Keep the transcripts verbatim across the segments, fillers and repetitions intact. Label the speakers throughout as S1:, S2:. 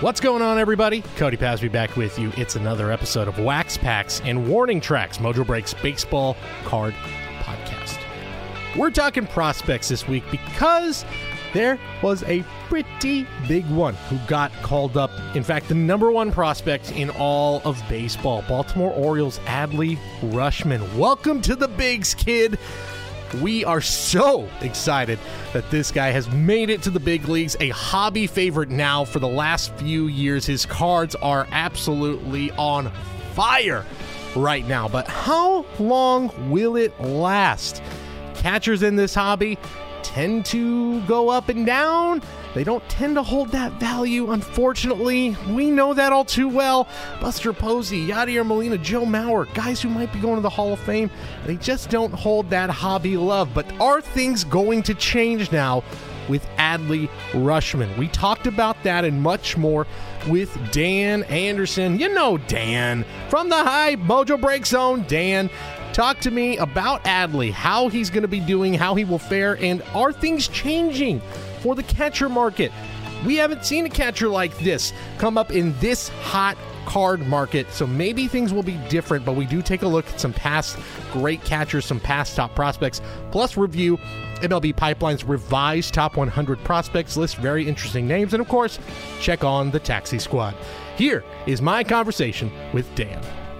S1: What's going on, everybody? Cody Pasby back with you. It's another episode of Wax Packs and Warning Tracks, Mojo Breaks Baseball Card Podcast. We're talking prospects this week because there was a pretty big one who got called up. In fact, the number one prospect in all of baseball, Baltimore Orioles' Adley Rutschman. Welcome to the Bigs, kid. We are so excited that this guy has made it to the big leagues, a hobby favorite now for the last few years. His cards are absolutely on fire right now. But how long will it last? Catchers in this hobby tend to go up and down. They don't tend to hold that value, unfortunately. We know that all too well. Buster Posey, Yadier Molina, Joe Mauer, guys who might be going to the Hall of Fame, they just don't hold that hobby love. But are things going to change now with Adley Rutschman? We talked about that and much more with Dan Anderson. You know Dan from the High Mojo Break Zone. Dan, talk to me about Adley, how he's going to be doing, how he will fare, and are things changing for the catcher market? We haven't seen a catcher like this come up in this hot card market, so maybe things will be different, but we do take a look at some past great catchers, some past top prospects, plus review M L B Pipeline's revised top one hundred prospects list, very interesting names, and of course, check on the Taxi Squad. Here is my conversation with Dan.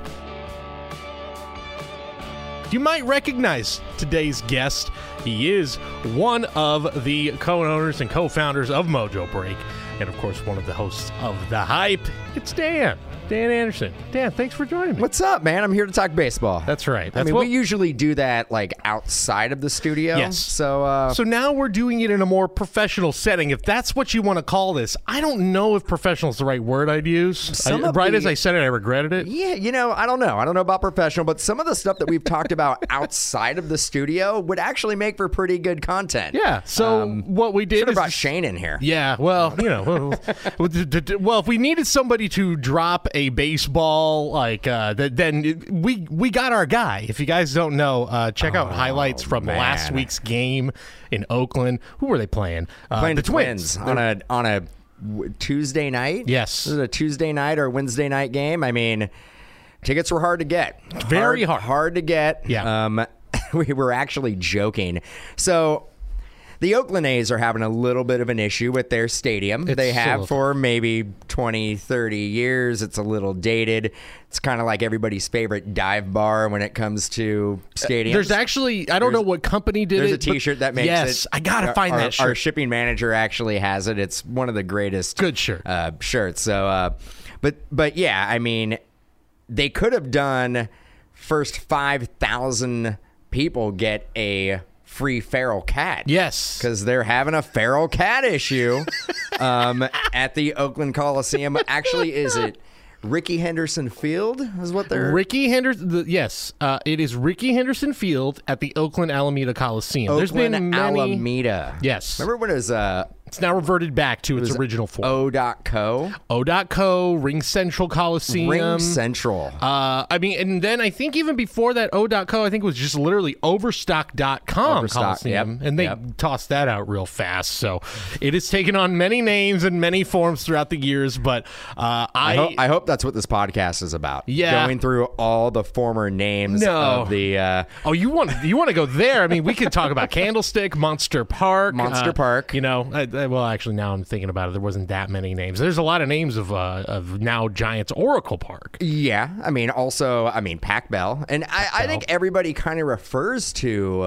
S1: You might recognize today's guest. He is one of the co-owners and co-founders of Mojo Break, and of course, one of the hosts of The Hype. It's Dan. Dan Anderson. Dan, thanks for joining me.
S2: What's up, man? I'm here to talk baseball.
S1: That's right. That's
S2: I mean,
S1: what,
S2: we usually do that like outside of the studio.
S1: Yes.
S2: So, uh,
S1: so now we're doing it in a more professional setting, if that's what you want to call this. I don't know if professional is the right word I'd use.
S2: Some
S1: I,
S2: of
S1: right
S2: the-
S1: as I said it, I regretted it.
S2: yeah, you know, I don't know. I don't know about professional, but some of the stuff that we've talked about outside of the studio would actually make for pretty good content.
S1: Yeah. So
S2: Um,
S1: what we did
S2: Should have
S1: is
S2: brought Shane in here.
S1: Yeah, well, you know, well, d- d- d- well, if we needed somebody to drop a baseball, like, uh, th- then it- we we got our guy. If you guys don't know, uh, check out
S2: Oh,
S1: highlights from
S2: man.
S1: last week's game in Oakland. Who were they playing? Uh,
S2: Playing
S1: the
S2: the Twins, on a on a w- Tuesday night.
S1: Yes.
S2: Was it a Tuesday night or a Wednesday night game? I mean, tickets were hard to get.
S1: Very hard.
S2: Hard to get.
S1: Yeah.
S2: Um, we were actually joking. So the Oakland A's are having a little bit of an issue with their stadium.
S1: It's
S2: they
S1: a
S2: have
S1: little-
S2: for maybe twenty, thirty years. It's a little dated. It's kind of like everybody's favorite dive bar when it comes to stadiums.
S1: There's actually, I don't
S2: There's-
S1: know what company did
S2: There's
S1: it.
S2: a T-shirt
S1: but
S2: that makes
S1: yes,
S2: it.
S1: I gotta find
S2: our,
S1: that shirt.
S2: Our shipping manager actually has it. It's one of the greatest
S1: Good shirt.
S2: uh, shirts. So, uh, but but yeah, I mean, they could have done first five thousand people get a free feral cat.
S1: Yes.
S2: Because they're having a feral cat issue um, at the Oakland Coliseum. Actually, is it Ricky Henderson Field is what they're...
S1: Ricky Henderson, the, yes, uh, it is Ricky Henderson Field at the Oakland Alameda Coliseum.
S2: Oakland
S1: There's been many,
S2: Alameda.
S1: Yes.
S2: Remember when it was... Uh,
S1: It's now reverted back to its original form.
S2: O dot co?
S1: O dot co, Ring Central Coliseum.
S2: Ring Central.
S1: Uh, I mean, and then I think even before that, O dot co, I think it was just literally Overstock dot com
S2: Overstock,
S1: Coliseum.
S2: yep,
S1: And they
S2: yep.
S1: tossed that out real fast. So it has taken on many names and many forms throughout the years. But uh, I,
S2: I, ho- I hope that's what this podcast is about.
S1: Yeah.
S2: Going through all the former names
S1: No.
S2: of the... Uh,
S1: Oh, you want you want to go there? I mean, we could talk about Candlestick, Monster Park,
S2: Monster
S1: uh,
S2: Park.
S1: You know, I, I, well, actually, now I'm thinking about it. There wasn't that many names. There's a lot of names of uh, of now Giants Oracle Park.
S2: yeah. I mean, also, I mean, Pac Bell. And I, I think everybody kind of refers to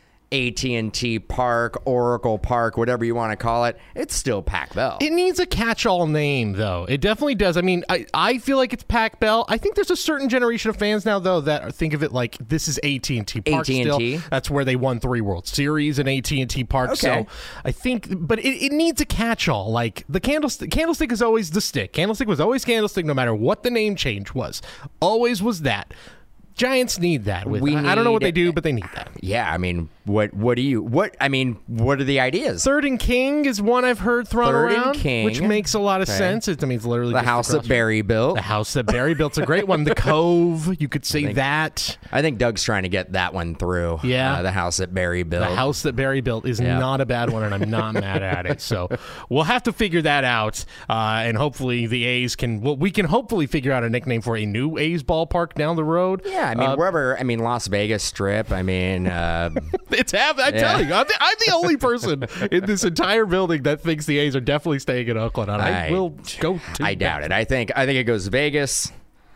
S2: A T and T Park, Oracle Park, whatever you want to call it. It's still Pac Bell.
S1: It needs a catch-all name, though. It definitely does. I mean, I, I feel like it's Pac Bell. I think there's a certain generation of fans now, though, that think of it like this is A T and T Park.
S2: A T and T.
S1: Still. That's where they won three World Series in A T and T Park.
S2: Okay.
S1: So I think, but it, it needs a catch-all. Like the Candlestick. Candlestick is always the stick. Candlestick was always Candlestick, no matter what the name change was. Always was that. Giants need that. With
S2: We
S1: I, I don't know what
S2: need-
S1: they do, but they need that.
S2: Yeah, I mean, What what do you what I mean? What are the ideas?
S1: Third and King is one I've heard thrown
S2: Third
S1: around,
S2: and King.
S1: which makes a lot of
S2: Okay.
S1: sense. It, I mean, it's literally
S2: The
S1: just
S2: house
S1: across
S2: that Barry built.
S1: The house that Barry built's a great one. The Cove, you could say
S2: think-
S1: that.
S2: I think Doug's trying to get that one through.
S1: Yeah.
S2: uh, the house that Barry built.
S1: The house that Barry built is
S2: Yeah.
S1: not a bad one, and I'm not mad at it. So we'll have to figure that out, uh, and hopefully the A's can. Well, we can hopefully figure out a nickname for a new A's ballpark down the road.
S2: Yeah, I mean,
S1: Uh,
S2: wherever. I mean, Las Vegas Strip. I mean, uh,
S1: It's happening. I'm
S2: Yeah.
S1: telling you, I'm the, I'm the only person in this entire building that thinks the A's are definitely staying in Oakland. And I,
S2: I-
S1: will go. To
S2: I doubt it. I think I think it goes Vegas,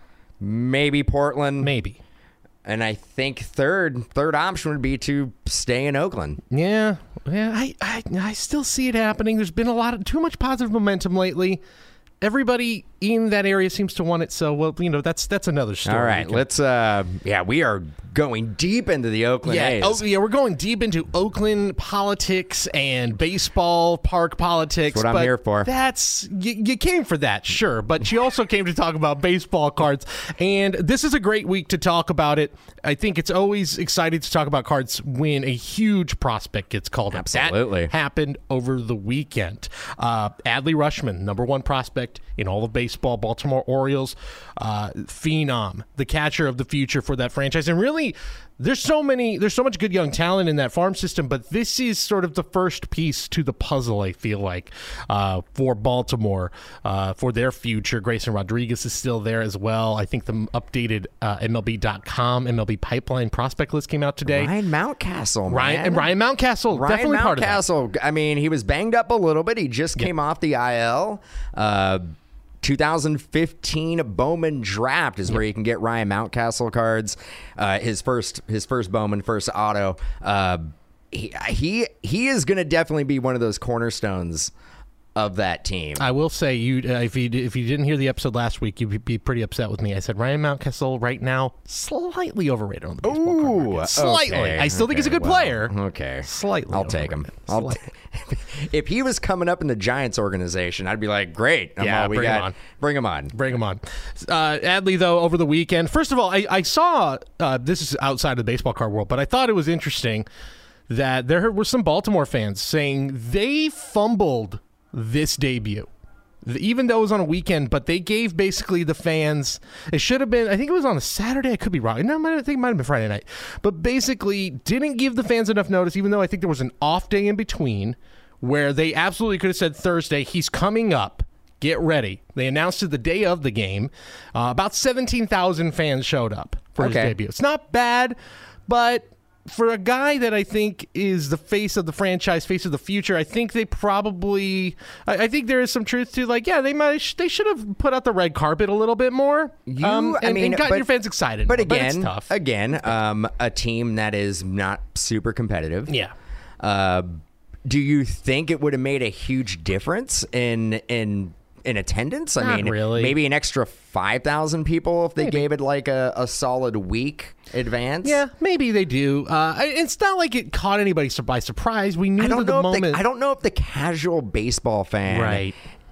S2: maybe Portland,
S1: Maybe.
S2: and I think third third option would be to stay in Oakland.
S1: Yeah, yeah. I, I, I still see it happening. There's been a lot of too much positive momentum lately. Everybody in that area seems to want it. So, well, you know, that's that's another story.
S2: All
S1: We
S2: right,
S1: can-
S2: let's. Uh, yeah, we are going deep into the Oakland
S1: Yeah,
S2: A's.
S1: oh, yeah, we're going deep into Oakland politics and baseball park politics.
S2: That's what I'm
S1: but
S2: here for.
S1: That's you, you came for that, sure, but you also came to talk about baseball cards, and this is a great week to talk about it. I think it's always exciting to talk about cards when a huge prospect gets called up.
S2: Absolutely.
S1: That happened over the weekend. Uh, Adley Rutschman, number one prospect in all of baseball, Baltimore Orioles, uh, phenom, the catcher of the future for that franchise, and really. There's so many, there's so much good young talent in that farm system, but this is sort of the first piece to the puzzle, I feel like, uh, for Baltimore, uh, for their future. Grayson Rodriguez is still there as well. I think the updated uh, M L B dot com, M L B pipeline prospect list came out today.
S2: Ryan Mountcastle, man.
S1: Ryan, and Ryan Mountcastle,
S2: Ryan
S1: definitely part of that.
S2: Mountcastle. I mean, he was banged up a little bit. He just came off the I L. Uh, two thousand fifteen Bowman draft is where you can get Ryan Mountcastle cards. Uh, his first, his first Bowman, first auto. Uh, he he he is going to definitely be one of those cornerstones of that team.
S1: I will say, you uh, if you if you didn't hear the episode last week, you'd be pretty upset with me. I said Ryan Mountcastle right now slightly overrated on the baseball card
S2: Ooh,
S1: market. Slightly.
S2: okay,
S1: I still think he's a
S2: okay,
S1: good
S2: well,
S1: player.
S2: Okay,
S1: Slightly.
S2: I'll take him.
S1: overrated.
S2: I'll
S1: Slight-
S2: t- if he was coming up in the Giants organization, I'd be like, great. I'm
S1: Yeah,
S2: all we
S1: bring him
S2: got.
S1: on.
S2: Bring him on.
S1: Bring him on. Uh, Adley, though, over the weekend, first of all, I, I saw, uh, this is outside of the baseball card world, but I thought it was interesting that there were some Baltimore fans saying they fumbled this debut. Even though it was on a weekend, but they gave basically the fans, it should have been, I think it was on a Saturday, I could be wrong. No, I think it might have been Friday night. But basically didn't give the fans enough notice, even though I think there was an off day in between where they absolutely could have said Thursday, he's coming up. Get ready. They announced it the day of the game. Uh, about seventeen thousand fans showed up for his
S2: Okay.
S1: debut. It's not bad, but for a guy that I think is the face of the franchise, face of the future, I think they probably, I, I think there is some truth to, like, yeah, they might, they should have put out the red carpet a little bit more.
S2: You,
S1: um,
S2: I
S1: and,
S2: mean,
S1: and got
S2: but-
S1: your fans excited.
S2: But
S1: more,
S2: again,
S1: it's tough.
S2: again, um, a team that is not super competitive.
S1: Yeah.
S2: Uh, do you think it would have made a huge difference in in in attendance? I
S1: Not
S2: mean,
S1: really.
S2: maybe an extra five thousand people if they gave it like a, a solid week advance.
S1: Yeah, maybe they do. Uh, I- it's not like it caught anybody sur- by surprise. We knew
S2: I don't
S1: that the
S2: know.
S1: moment.
S2: If the, I don't know if the casual baseball fan,
S1: Right.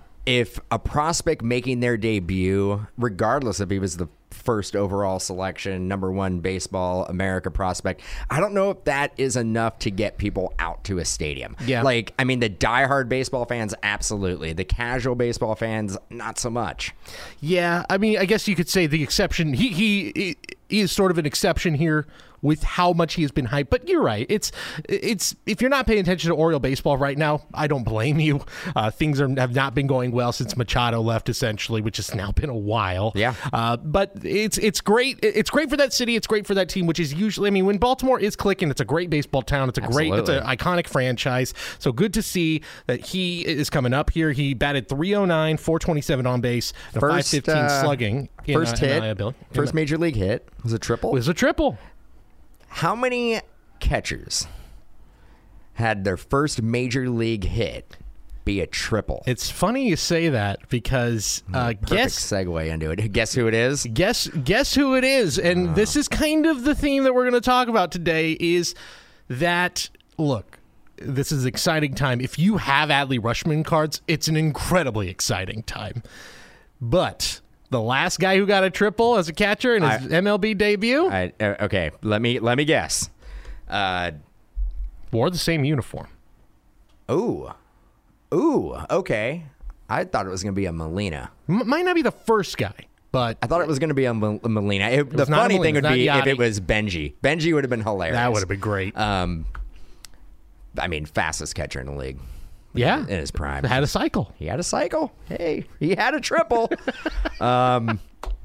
S2: if a prospect making their debut, regardless if he was the first overall selection, number one baseball America prospect, I don't know if that is enough to get people out to a stadium.
S1: Yeah.
S2: Like, I mean, the diehard baseball fans, absolutely. The casual baseball fans, not so much.
S1: Yeah, I mean, I guess you could say the exception. He he, he is sort of an exception here with how much he has been hyped. But you're right. It's it's if you're not paying attention to Oriole baseball right now, I don't blame you. Uh, things are, have not been going well since Machado left, essentially, which has now been a while.
S2: Yeah.
S1: Uh, but it's it's great. It's great for that city. It's great for that team, which is usually. I mean, when Baltimore is clicking, it's a great baseball town. It's a great. It's an iconic franchise. So good to see that he is coming up here. He batted three oh nine, four twenty-seven on base, and a five fifteen
S2: uh,
S1: slugging. in,
S2: First
S1: uh, in
S2: hit,
S1: I L B.
S2: first major league hit was a triple.
S1: It was a triple.
S2: How many catchers had their first major league hit be a triple?
S1: It's funny you say that because uh,
S2: Perfect
S1: guess
S2: segue into it. Guess who it is?
S1: guess guess who it is, and this is kind of the theme that we're going to talk about today. Is that look? This is an exciting time. If you have Adley Rutschman cards, it's an incredibly exciting time. But the last guy who got a triple as a catcher in his
S2: I-
S1: M L B debut,
S2: I, uh, okay, let me let me guess. Uh,
S1: Wore the same uniform.
S2: Ooh. Ooh, okay. I thought it was going to be a Molina.
S1: M- might not be the first guy, but
S2: I thought it was going to be a, Mo- a Molina. It, the
S1: was not a
S2: funny
S1: Molina.
S2: thing
S1: It's
S2: would be
S1: not
S2: if it
S1: Yachty.
S2: was Benji. Benji would have been hilarious.
S1: that would have been great.
S2: Um, I mean, fastest catcher in the league.
S1: yeah.
S2: In his prime.
S1: Had a cycle.
S2: He had a cycle. Hey, he had a triple. um,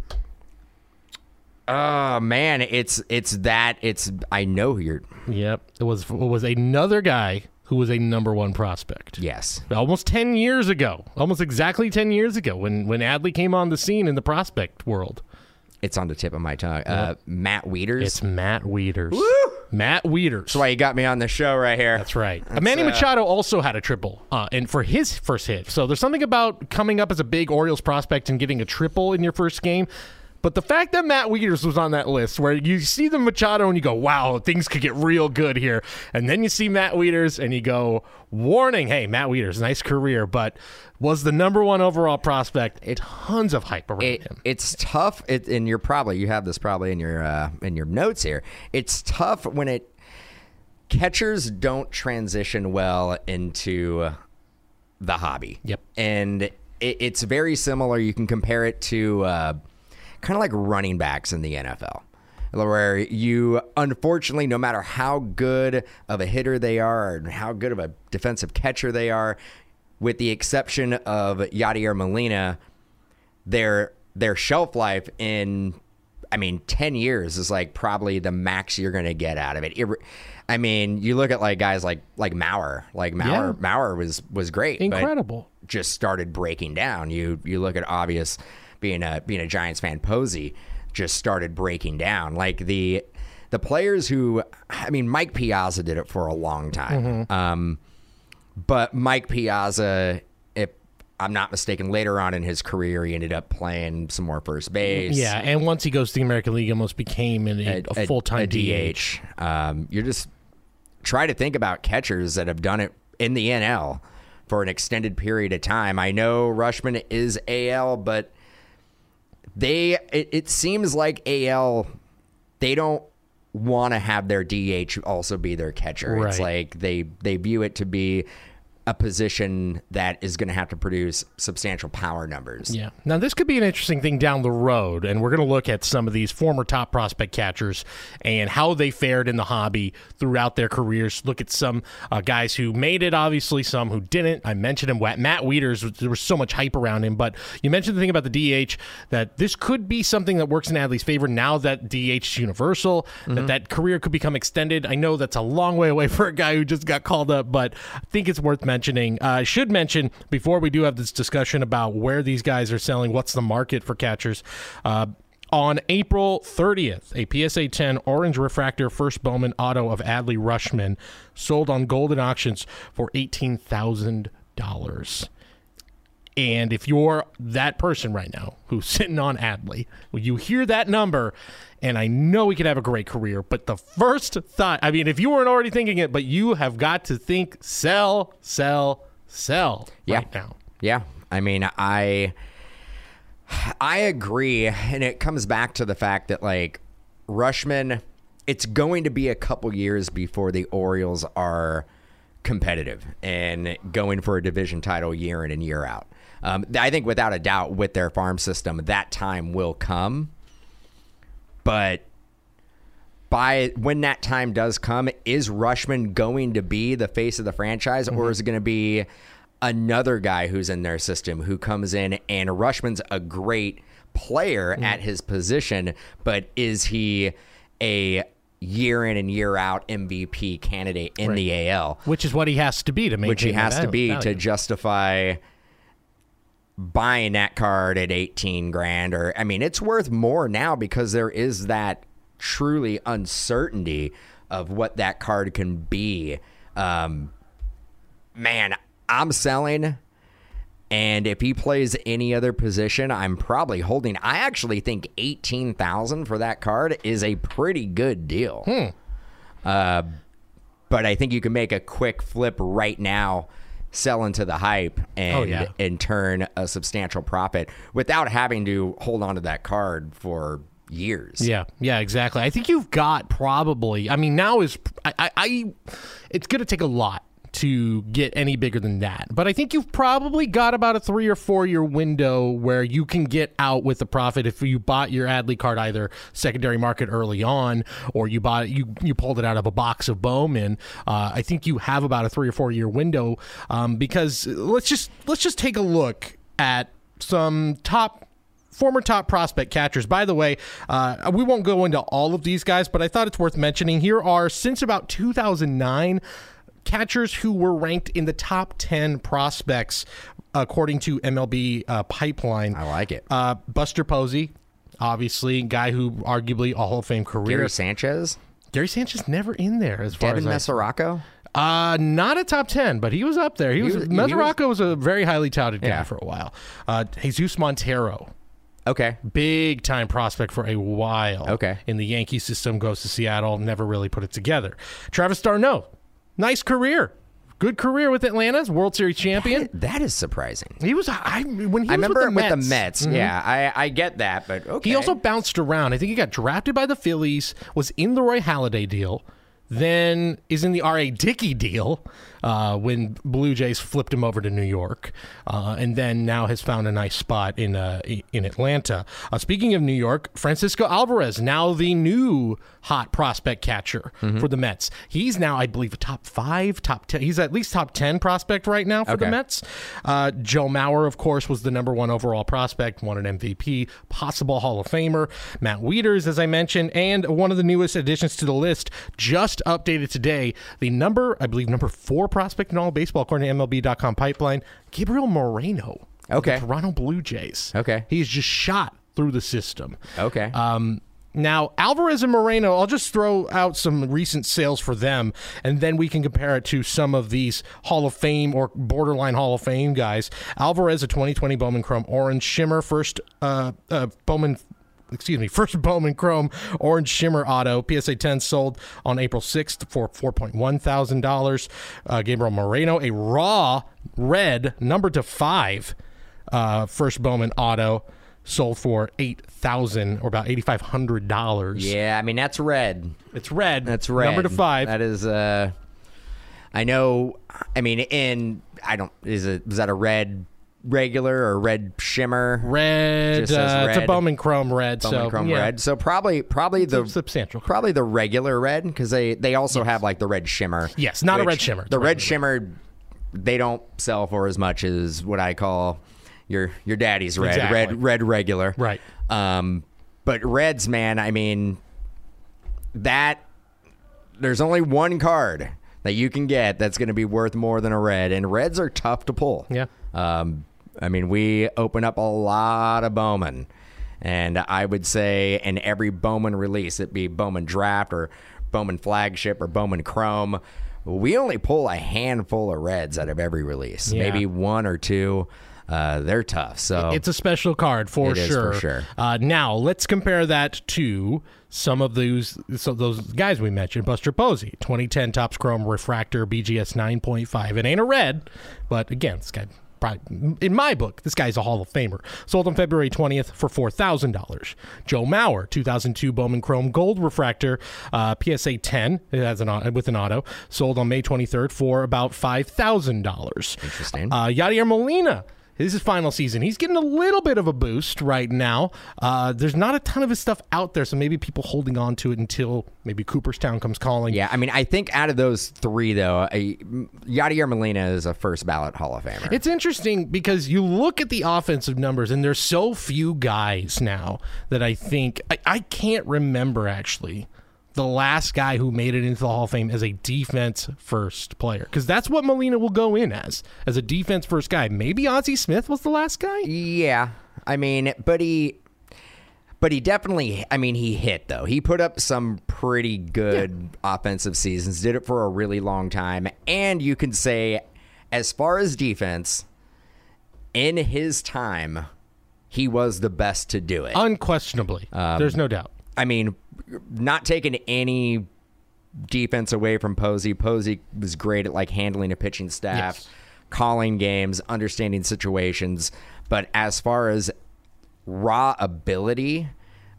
S2: oh man, it's it's that it's. I know who you're.
S1: Yep. It was it was another guy who was a number one prospect.
S2: Yes,
S1: Almost ten years ago. Almost exactly ten years ago when, when Adley came on the scene in the prospect world.
S2: it's on the tip of my tongue. Uh, Matt Wieters.
S1: It's Matt Wieters.
S2: Woo!
S1: Matt Wieters.
S2: That's why you got me on the show right here.
S1: That's right. Manny Machado also had a triple, uh, and for his first hit. So there's something about coming up as a big Orioles prospect and getting a triple in your first game. But the fact that Matt Wieters was on that list, where you see the Machado and you go, wow, things could get real good here. And then you see Matt Wieters and you go, warning, hey, Matt Wieters, nice career, but was the number one overall prospect. It, tons of hype around
S2: It,
S1: him.
S2: it's tough, it, and you're probably you have this probably in your uh, in your notes here. It's tough when it catchers don't transition well into the hobby.
S1: Yep.
S2: And it, it's very similar. You can compare it to uh, kind of like running backs in the N F L, where you, unfortunately, no matter how good of a hitter they are and how good of a defensive catcher they are, with the exception of Yadier Molina, their their shelf life in, I mean, ten years is like probably the max you're going to get out of it. it. I mean, you look at like guys like like Mauer, like Mauer,
S1: Yeah.
S2: Mauer was was great, but
S1: Incredible.
S2: just started breaking down. You you look at obvious being a being a Giants fan, Posey just started breaking down. Like the the players who, I mean, Mike Piazza did it for a long time.
S1: Mm-hmm.
S2: Um, but Mike Piazza, if I'm not mistaken, later on in his career, he ended up playing some more first base.
S1: Yeah, and once he goes to the American League, he almost became an, a, a, full-time
S2: a
S1: D H.
S2: D H. Um, you're just try to think about catchers that have done it in the N L for an extended period of time. I know Rushman is A L, but they it, it seems like A L, they don't want to have their D H also be their catcher.
S1: Right.
S2: It's like they they view it to be a position that is going to have to produce substantial power numbers.
S1: Yeah. Now, this could be an interesting thing down the road, and we're going to look at some of these former top prospect catchers and how they fared in the hobby throughout their careers. Look at some uh, guys who made it, obviously, some who didn't. I mentioned him. Matt Wieters, there was so much hype around him, but you mentioned the thing about the D H, that this could be something that works in Adley's favor now that D H is universal, mm-hmm. that that career could become extended. I know that's a long way away for a guy who just got called up, but I think it's worth mentioning. Uh, I should mention, before we do have this discussion about where these guys are selling, what's the market for catchers, uh, on April thirtieth, a P S A ten Orange Refractor First Bowman Auto of Adley Rutschman sold on Golden Auctions for eighteen thousand dollars. And if you're that person right now who's sitting on Adley, you hear that number, and I know he could have a great career, but the first thought, I mean, if you weren't already thinking it, but you have got to think sell, sell, sell
S2: Yeah.
S1: right now.
S2: Yeah. I mean, I I agree, and it comes back to the fact that, like, Rutschman, it's going to be a couple years before the Orioles are competitive and going for a division title year in and year out. Um, I think without a doubt with their farm system, that time will come. But by when that time does come, is Rutschman going to be the face of the franchise, mm-hmm. or is it going to be another guy who's in their system who comes in, and Rushman's a great player mm-hmm. at his position, but is he a year in and year out M V P candidate in right. the A L?
S1: Which is what he has to be to maintain
S2: Which he has
S1: that
S2: to be
S1: value.
S2: to justify buying that card at eighteen grand. Or, I mean, it's worth more now because there is that truly uncertainty of what that card can be. Um, man, I'm selling. And if he plays any other position, I'm probably holding. I actually think eighteen thousand for that card is a pretty good deal.
S1: Hmm.
S2: Uh, but I think you can make a quick flip right now, sell into the hype, and
S1: oh, yeah.
S2: and turn a substantial profit without having to hold on to that card for years.
S1: Yeah, yeah, exactly. I think you've got probably, I mean, now is, I, I, I it's going to take a lot to get any bigger than that. But I think you've probably got about a three or four year window where you can get out with a profit if you bought your Adley card either secondary market early on or you bought it, you you pulled it out of a box of Bowman. Uh, I think you have about a three or four year window um, because let's just let's just take a look at some top. Former top prospect catchers. By the way, uh, we won't go into all of these guys, but I thought it's worth mentioning. Here are, since about two thousand nine, catchers who were ranked in the top ten prospects according to M L B uh, Pipeline.
S2: I like it.
S1: Uh, Buster Posey, obviously, guy who arguably a Hall of Fame career.
S2: Gary Sanchez?
S1: Gary Sanchez never in there as far
S2: Devin
S1: as I
S2: Mesoraco?
S1: Uh, not a top ten, but he was up there. He, he was, was Mesoraco was, was a very highly touted guy
S2: yeah.
S1: for a while. Uh, Jesus Montero.
S2: Okay.
S1: Big time prospect for a while.
S2: Okay.
S1: In the Yankee system, goes to Seattle, never really put it together. Travis d'Arnaud, nice career. Good career with Atlanta's World Series champion.
S2: That, that is surprising.
S1: He was, I, when he
S2: I
S1: was
S2: remember
S1: with the Mets.
S2: with the Mets. Mm-hmm. Yeah, I, I get that, but okay.
S1: He also bounced around. I think he got drafted by the Phillies, was in the Roy Halladay deal, then is in the R A. Dickey deal uh, when Blue Jays flipped him over to New York, uh, and then now has found a nice spot in uh, in Atlanta. Uh, speaking of New York, Francisco Alvarez, now the new hot prospect catcher mm-hmm. for the Mets. He's now, I believe, a top five, top ten. He's at least top ten prospect right now for
S2: okay.
S1: the Mets. Uh, Joe Mauer, of course, was the number one overall prospect, won an M V P, possible Hall of Famer. Matt Wieters, as I mentioned, and one of the newest additions to the list, just updated today, the number, I believe, number four prospect in all of baseball, according to M L B dot com Pipeline, Gabriel Moreno.
S2: Okay.
S1: Of the Toronto Blue Jays.
S2: Okay.
S1: He's just shot through the system.
S2: Okay.
S1: Um, now, Alvarez and Moreno, I'll just throw out some recent sales for them, and then we can compare it to some of these Hall of Fame or borderline Hall of Fame guys. Alvarez, a twenty twenty Bowman Chrome Orange Shimmer, first uh, uh, Bowman Excuse me, first Bowman Chrome Orange Shimmer Auto, P S A ten, sold on April sixth for four point one thousand dollars. Uh, Gabriel Moreno, a raw red number to five, uh, first Bowman Auto, sold for eight thousand dollars or about eight thousand five hundred dollars.
S2: Yeah, I mean, that's red.
S1: It's red.
S2: That's red.
S1: Number to five.
S2: That is, uh, I know, I mean, in, I don't, is it, was that a red regular or red shimmer?
S1: Red,
S2: Just says
S1: uh,
S2: red.
S1: It's a Bowman Chrome red.
S2: Bowman
S1: so,
S2: Chrome
S1: yeah.
S2: red. So probably, probably
S1: It's
S2: the
S1: a substantial,
S2: probably the regular red, because they they also
S1: yes.
S2: have like the red shimmer.
S1: Yes, not a
S2: which
S1: red shimmer. It's
S2: The
S1: red
S2: red shimmer, they don't sell for as much as what I call your your daddy's red,
S1: Exactly.
S2: red red regular.
S1: Right.
S2: Um, but reds, man, I mean, that there's only one card that you can get that's going to be worth more than a red, and reds are tough to pull.
S1: Yeah.
S2: Um, I mean, we open up a lot of Bowman, and I would say in every Bowman release, it be Bowman Draft or Bowman Flagship or Bowman Chrome, we only pull a handful of reds out of every release,
S1: Yeah.
S2: maybe one or two. Uh, they're tough. So
S1: It's a special card for
S2: It is
S1: sure.
S2: for sure.
S1: Uh, now let's compare that to some of those so those guys we mentioned. Buster Posey, twenty ten Topps Chrome Refractor, B G S nine point five. It ain't a red, but again, this guy. Probably, in my book, this guy's a Hall of Famer. Sold on February twentieth for four thousand dollars. Joe Mauer, two thousand two Bowman Chrome Gold Refractor, uh, P S A ten, it has an with an auto, sold on May twenty-third for about five thousand dollars.
S2: Interesting.
S1: Uh, Yadier Molina. This is his final season. He's getting a little bit of a boost right now. Uh, there's not a ton of his stuff out there, so maybe people holding on to it until maybe Cooperstown comes calling.
S2: Yeah, I mean, I think out of those three, though, I, Yadier Molina is a first ballot Hall of Famer.
S1: It's interesting because you look at the offensive numbers, and there's so few guys now that I think I, I can't remember actually the last guy who made it into the Hall of Fame as a defense-first player, because that's what Molina will go in as, as a defense-first guy. Maybe Ozzie Smith was the last guy?
S2: Yeah, I mean, but he, but he definitely, I mean, he hit, though. He put up some pretty good yeah. offensive seasons, did it for a really long time, and you can say, as far as defense, in his time, he was the best to do it.
S1: Unquestionably. Um, There's no doubt.
S2: I mean, not taking any defense away from Posey. Posey was great at like handling a pitching staff,
S1: yes.
S2: calling games, understanding situations. But as far as raw ability,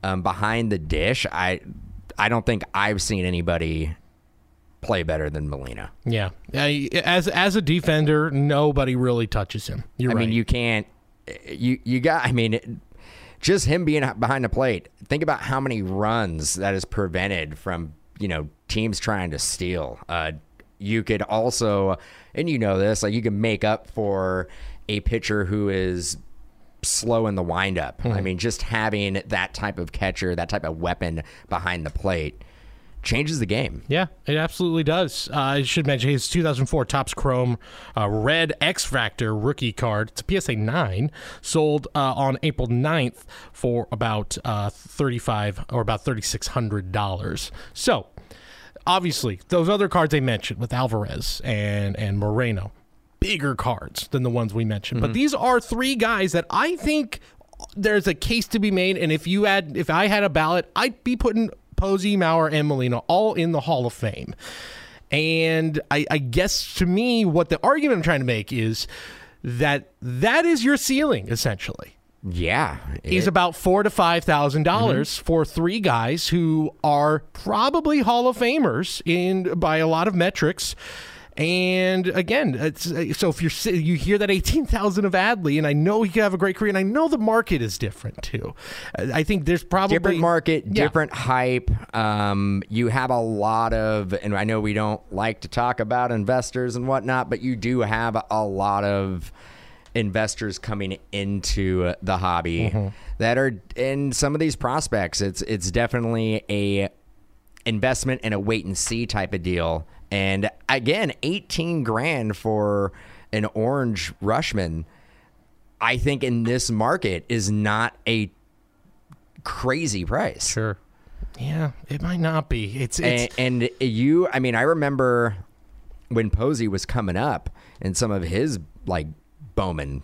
S2: um, behind the dish, I I don't think I've seen anybody play better than Molina.
S1: Yeah. As as a defender, nobody really touches him. You're
S2: I
S1: right.
S2: mean, you can't. You you got. I mean, it, just him being behind the plate. Think about how many runs that is prevented from you know teams trying to steal. Uh, you could also, and you know this, like you can make up for a pitcher who is slow in the windup. Hmm. I mean, just having that type of catcher, that type of weapon behind the plate, changes the game.
S1: Yeah, it absolutely does. Uh, I should mention his two thousand four Topps Chrome uh, Red X Factor rookie card. It's a P S A nine, sold uh, on April ninth for about uh, thirty-five or about thirty-six hundred dollars. So, obviously, those other cards they mentioned with Alvarez and, and Moreno, bigger cards than the ones we mentioned. Mm-hmm. But these are three guys that I think there's a case to be made. And if you had, if I had a ballot, I'd be putting Posey, Mauer, and Molina all in the Hall of Fame. And I, I guess to me, what the argument I'm trying to make is that that is your ceiling, essentially.
S2: Yeah.
S1: It, is about four to five thousand dollars mm-hmm. for three guys who are probably Hall of Famers in by a lot of metrics. And again, it's, so if you're you hear that eighteen thousand of Adley, and I know he could have a great career, and I know the market is different too. I think there's probably
S2: different market,
S1: yeah.
S2: different hype. Um, you have a lot of, and I know we don't like to talk about investors and whatnot, but you do have a lot of investors coming into the hobby mm-hmm. that are in some of these prospects. It's it's definitely a investment and a wait and see type of deal. And again, eighteen grand for an orange Rushman, I think in this market is not a crazy price.
S1: Sure. Yeah, it might not be. It's, it's
S2: and, and you, I mean, I remember when Posey was coming up and some of his like Bowman,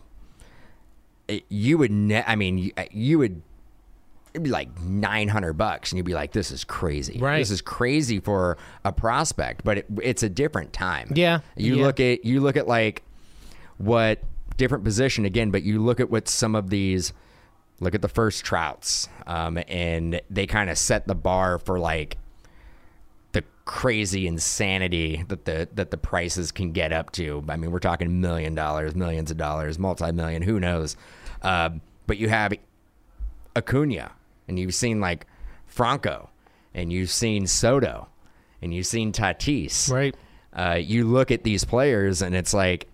S2: it, you would, ne- I mean, you, you would. It'd be like nine hundred bucks, and you'd be like, "This is crazy.
S1: Right.
S2: This is crazy for a prospect." But it, it's a different time.
S1: Yeah.
S2: You
S1: yeah.
S2: look at you look at like what different position again, but you look at what some of these. Look at the first Trouts, um, and they kind of set the bar for like the crazy insanity that the that the prices can get up to. I mean, we're talking million dollars, millions of dollars, multi-million, who knows? Uh, but you have Acuna. And you've seen like Franco, and you've seen Soto, and you've seen Tatis.
S1: Right.
S2: Uh, you look at these players, and it's like,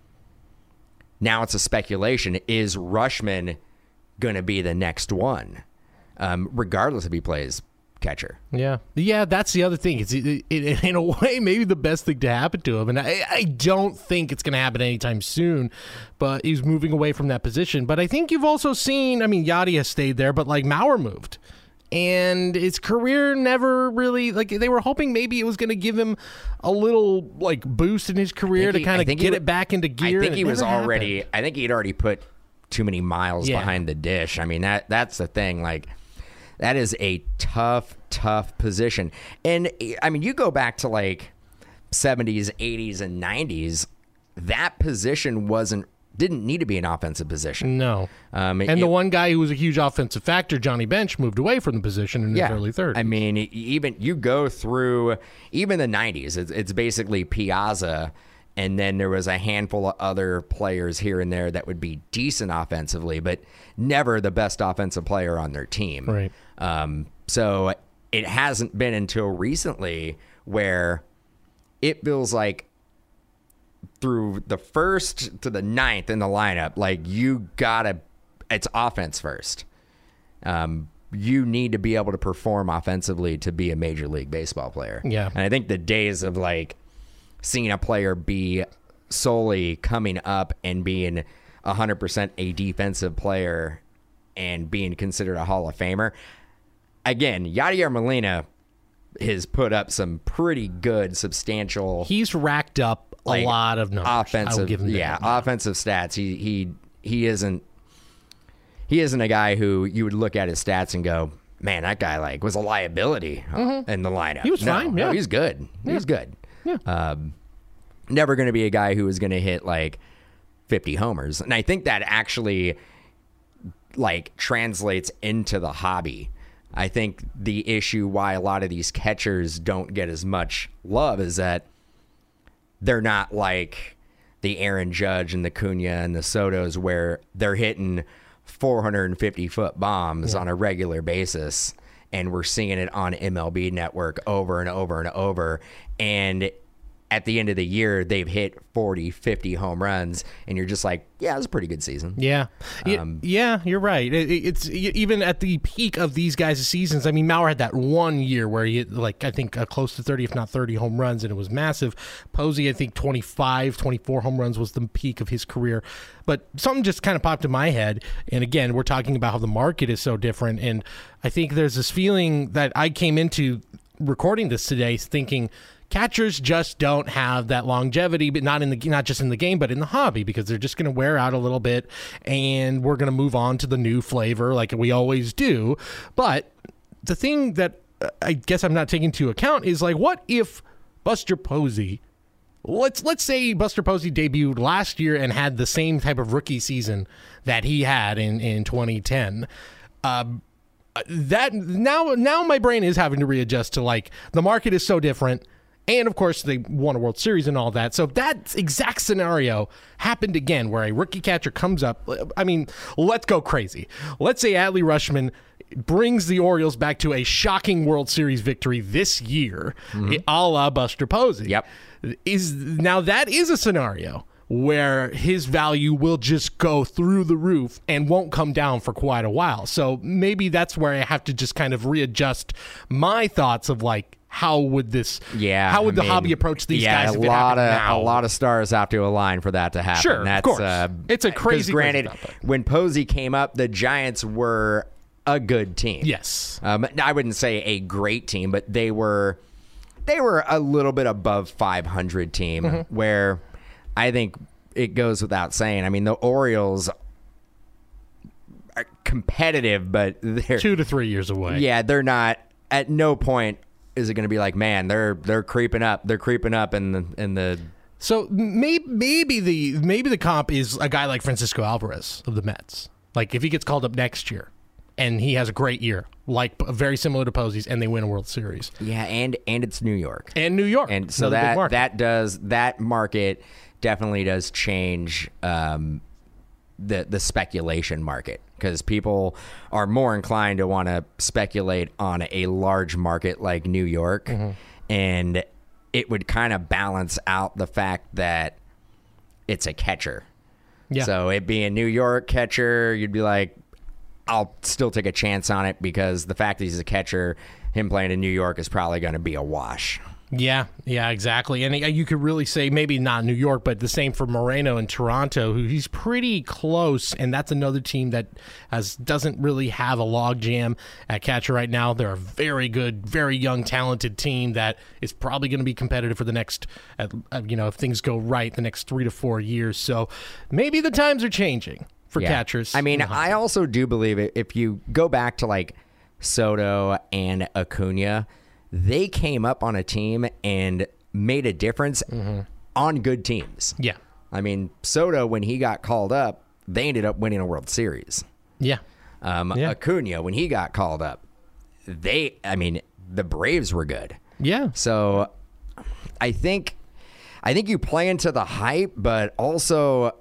S2: now it's a speculation. Is Rushman going to be the next one, um, regardless if he plays catcher?
S1: Yeah. Yeah, that's the other thing. It's it, it, in a way, maybe the best thing to happen to him. And I, I don't think it's going to happen anytime soon, but he's moving away from that position. But I think you've also seen, I mean, Yadi has stayed there, but like Mauer moved. And his career never really, like, they were hoping maybe it was going to give him a little, like, boost in his career he, to kind of get he, it back into gear.
S2: I think he was already, happened. I think he'd already put too many miles yeah. behind the dish. I mean, that that's the thing. Like, that is a tough, tough position. And, I mean, you go back to, like, seventies, eighties, and nineties, that position wasn't, didn't need to be an offensive position.
S1: No.
S2: Um,
S1: and
S2: it,
S1: the one guy who was a huge offensive factor, Johnny Bench, moved away from the position in
S2: yeah,
S1: his early thirties.
S2: I mean, even you go through, even the nineties, it's, it's basically Piazza, and then there was a handful of other players here and there that would be decent offensively, but never the best offensive player on their team.
S1: Right.
S2: Um, so it hasn't been until recently where it feels like through the first to the ninth in the lineup, like you gotta, it's offense first. Um, you need to be able to perform offensively to be a Major League Baseball player.
S1: Yeah.
S2: And I think the days of like seeing a player be solely coming up and being one hundred percent a defensive player and being considered a Hall of Famer, again, Yadier Molina has put up some pretty good, substantial.
S1: He's racked up like a lot of numbers.
S2: Offensive,
S1: give him
S2: yeah, that. offensive stats. He he he isn't he isn't a guy who you would look at his stats and go, man, that guy like was a liability
S1: mm-hmm.
S2: in the lineup.
S1: He was
S2: no,
S1: fine.
S2: No,
S1: yeah,
S2: he's good.
S1: Yeah.
S2: He's good.
S1: Yeah.
S2: Um, never going to be a guy who is going to hit like fifty homers, and I think that actually like translates into the hobby. I think the issue why a lot of these catchers don't get as much love is that they're not like the Aaron Judge and the Cunha and the Sotos where they're hitting four hundred fifty foot bombs yeah. on a regular basis. And we're seeing it on M L B Network over and over and over. And at the end of the year, they've hit forty, fifty home runs, and you're just like, yeah, it was a pretty good season.
S1: Yeah. Um, yeah, you're right. It, it's even at the peak of these guys' seasons. I mean, Mauer had that one year where he hit, like, I think uh, close to thirty, if not thirty home runs, and it was massive. Posey, I think twenty-five, twenty-four home runs was the peak of his career. But something just kind of popped in my head. And again, we're talking about how the market is so different. And I think there's this feeling that I came into recording this today thinking, catchers just don't have that longevity, but not in the not just in the game, but in the hobby, because they're just going to wear out a little bit, and we're going to move on to the new flavor like we always do. But the thing that I guess I'm not taking into account is, like, what if Buster Posey, let's let's say Buster Posey debuted last year and had the same type of rookie season that he had in in twenty ten. Um, that now now my brain is having to readjust to, like, the market is so different. And, of course, they won a World Series and all that. So if that exact scenario happened again where a rookie catcher comes up, I mean, let's go crazy. Let's say Adley Rutschman brings the Orioles back to a shocking World Series victory this year, mm-hmm. a la Buster Posey.
S2: Yep.
S1: Is, now, that is a scenario where his value will just go through the roof and won't come down for quite a while. So maybe that's where I have to just kind of readjust my thoughts of, like, how would this? Yeah, how would I the mean, hobby approach these
S2: yeah,
S1: guys?
S2: Yeah,
S1: a
S2: lot of
S1: now?
S2: a lot of stars have to align for that to happen.
S1: Sure,
S2: That's,
S1: of course.
S2: Uh,
S1: it's a crazy.
S2: Granted,
S1: crazy
S2: when Posey came up, the Giants were a good team.
S1: Yes,
S2: um, I wouldn't say a great team, but they were they were a little bit above five hundred team. Mm-hmm. Where I think it goes without saying. I mean, the Orioles are competitive, but they're
S1: two to three years away.
S2: Yeah, they're not. At no point is it going to be like, man, they're they're creeping up, they're creeping up in the in the.
S1: So maybe maybe the maybe the comp is a guy like Francisco Alvarez of the Mets. Like, if he gets called up next year, and he has a great year, like very similar to Posey's, and they win a World Series.
S2: Yeah, and and it's New York,
S1: and New York,
S2: and so that that does that market definitely does change um, the the speculation market. Because people are more inclined to want to speculate on a large market like New York, mm-hmm. and it would kind of balance out the fact that it's a catcher. Yeah. So it being New York catcher, you'd be like, I'll still take a chance on it because the fact that he's a catcher, him playing in New York is probably going to be a wash.
S1: Yeah, yeah, exactly. And you could really say maybe not New York, but the same for Moreno in Toronto, who he's pretty close, and that's another team that has doesn't really have a logjam at catcher right now. They're a very good, very young, talented team that is probably going to be competitive for the next, you know, if things go right, the next three to four years. So maybe the times are changing for yeah. catchers.
S2: I mean, I also do believe it. If you go back to like Soto and Acuna, they came up on a team and made a difference mm-hmm. on good teams.
S1: Yeah.
S2: I mean, Soto, when he got called up, they ended up winning a World Series.
S1: Yeah.
S2: Um,
S1: yeah.
S2: Acuna, when he got called up, they, I mean, the Braves were good.
S1: Yeah.
S2: So I think, I think you play into the hype, but also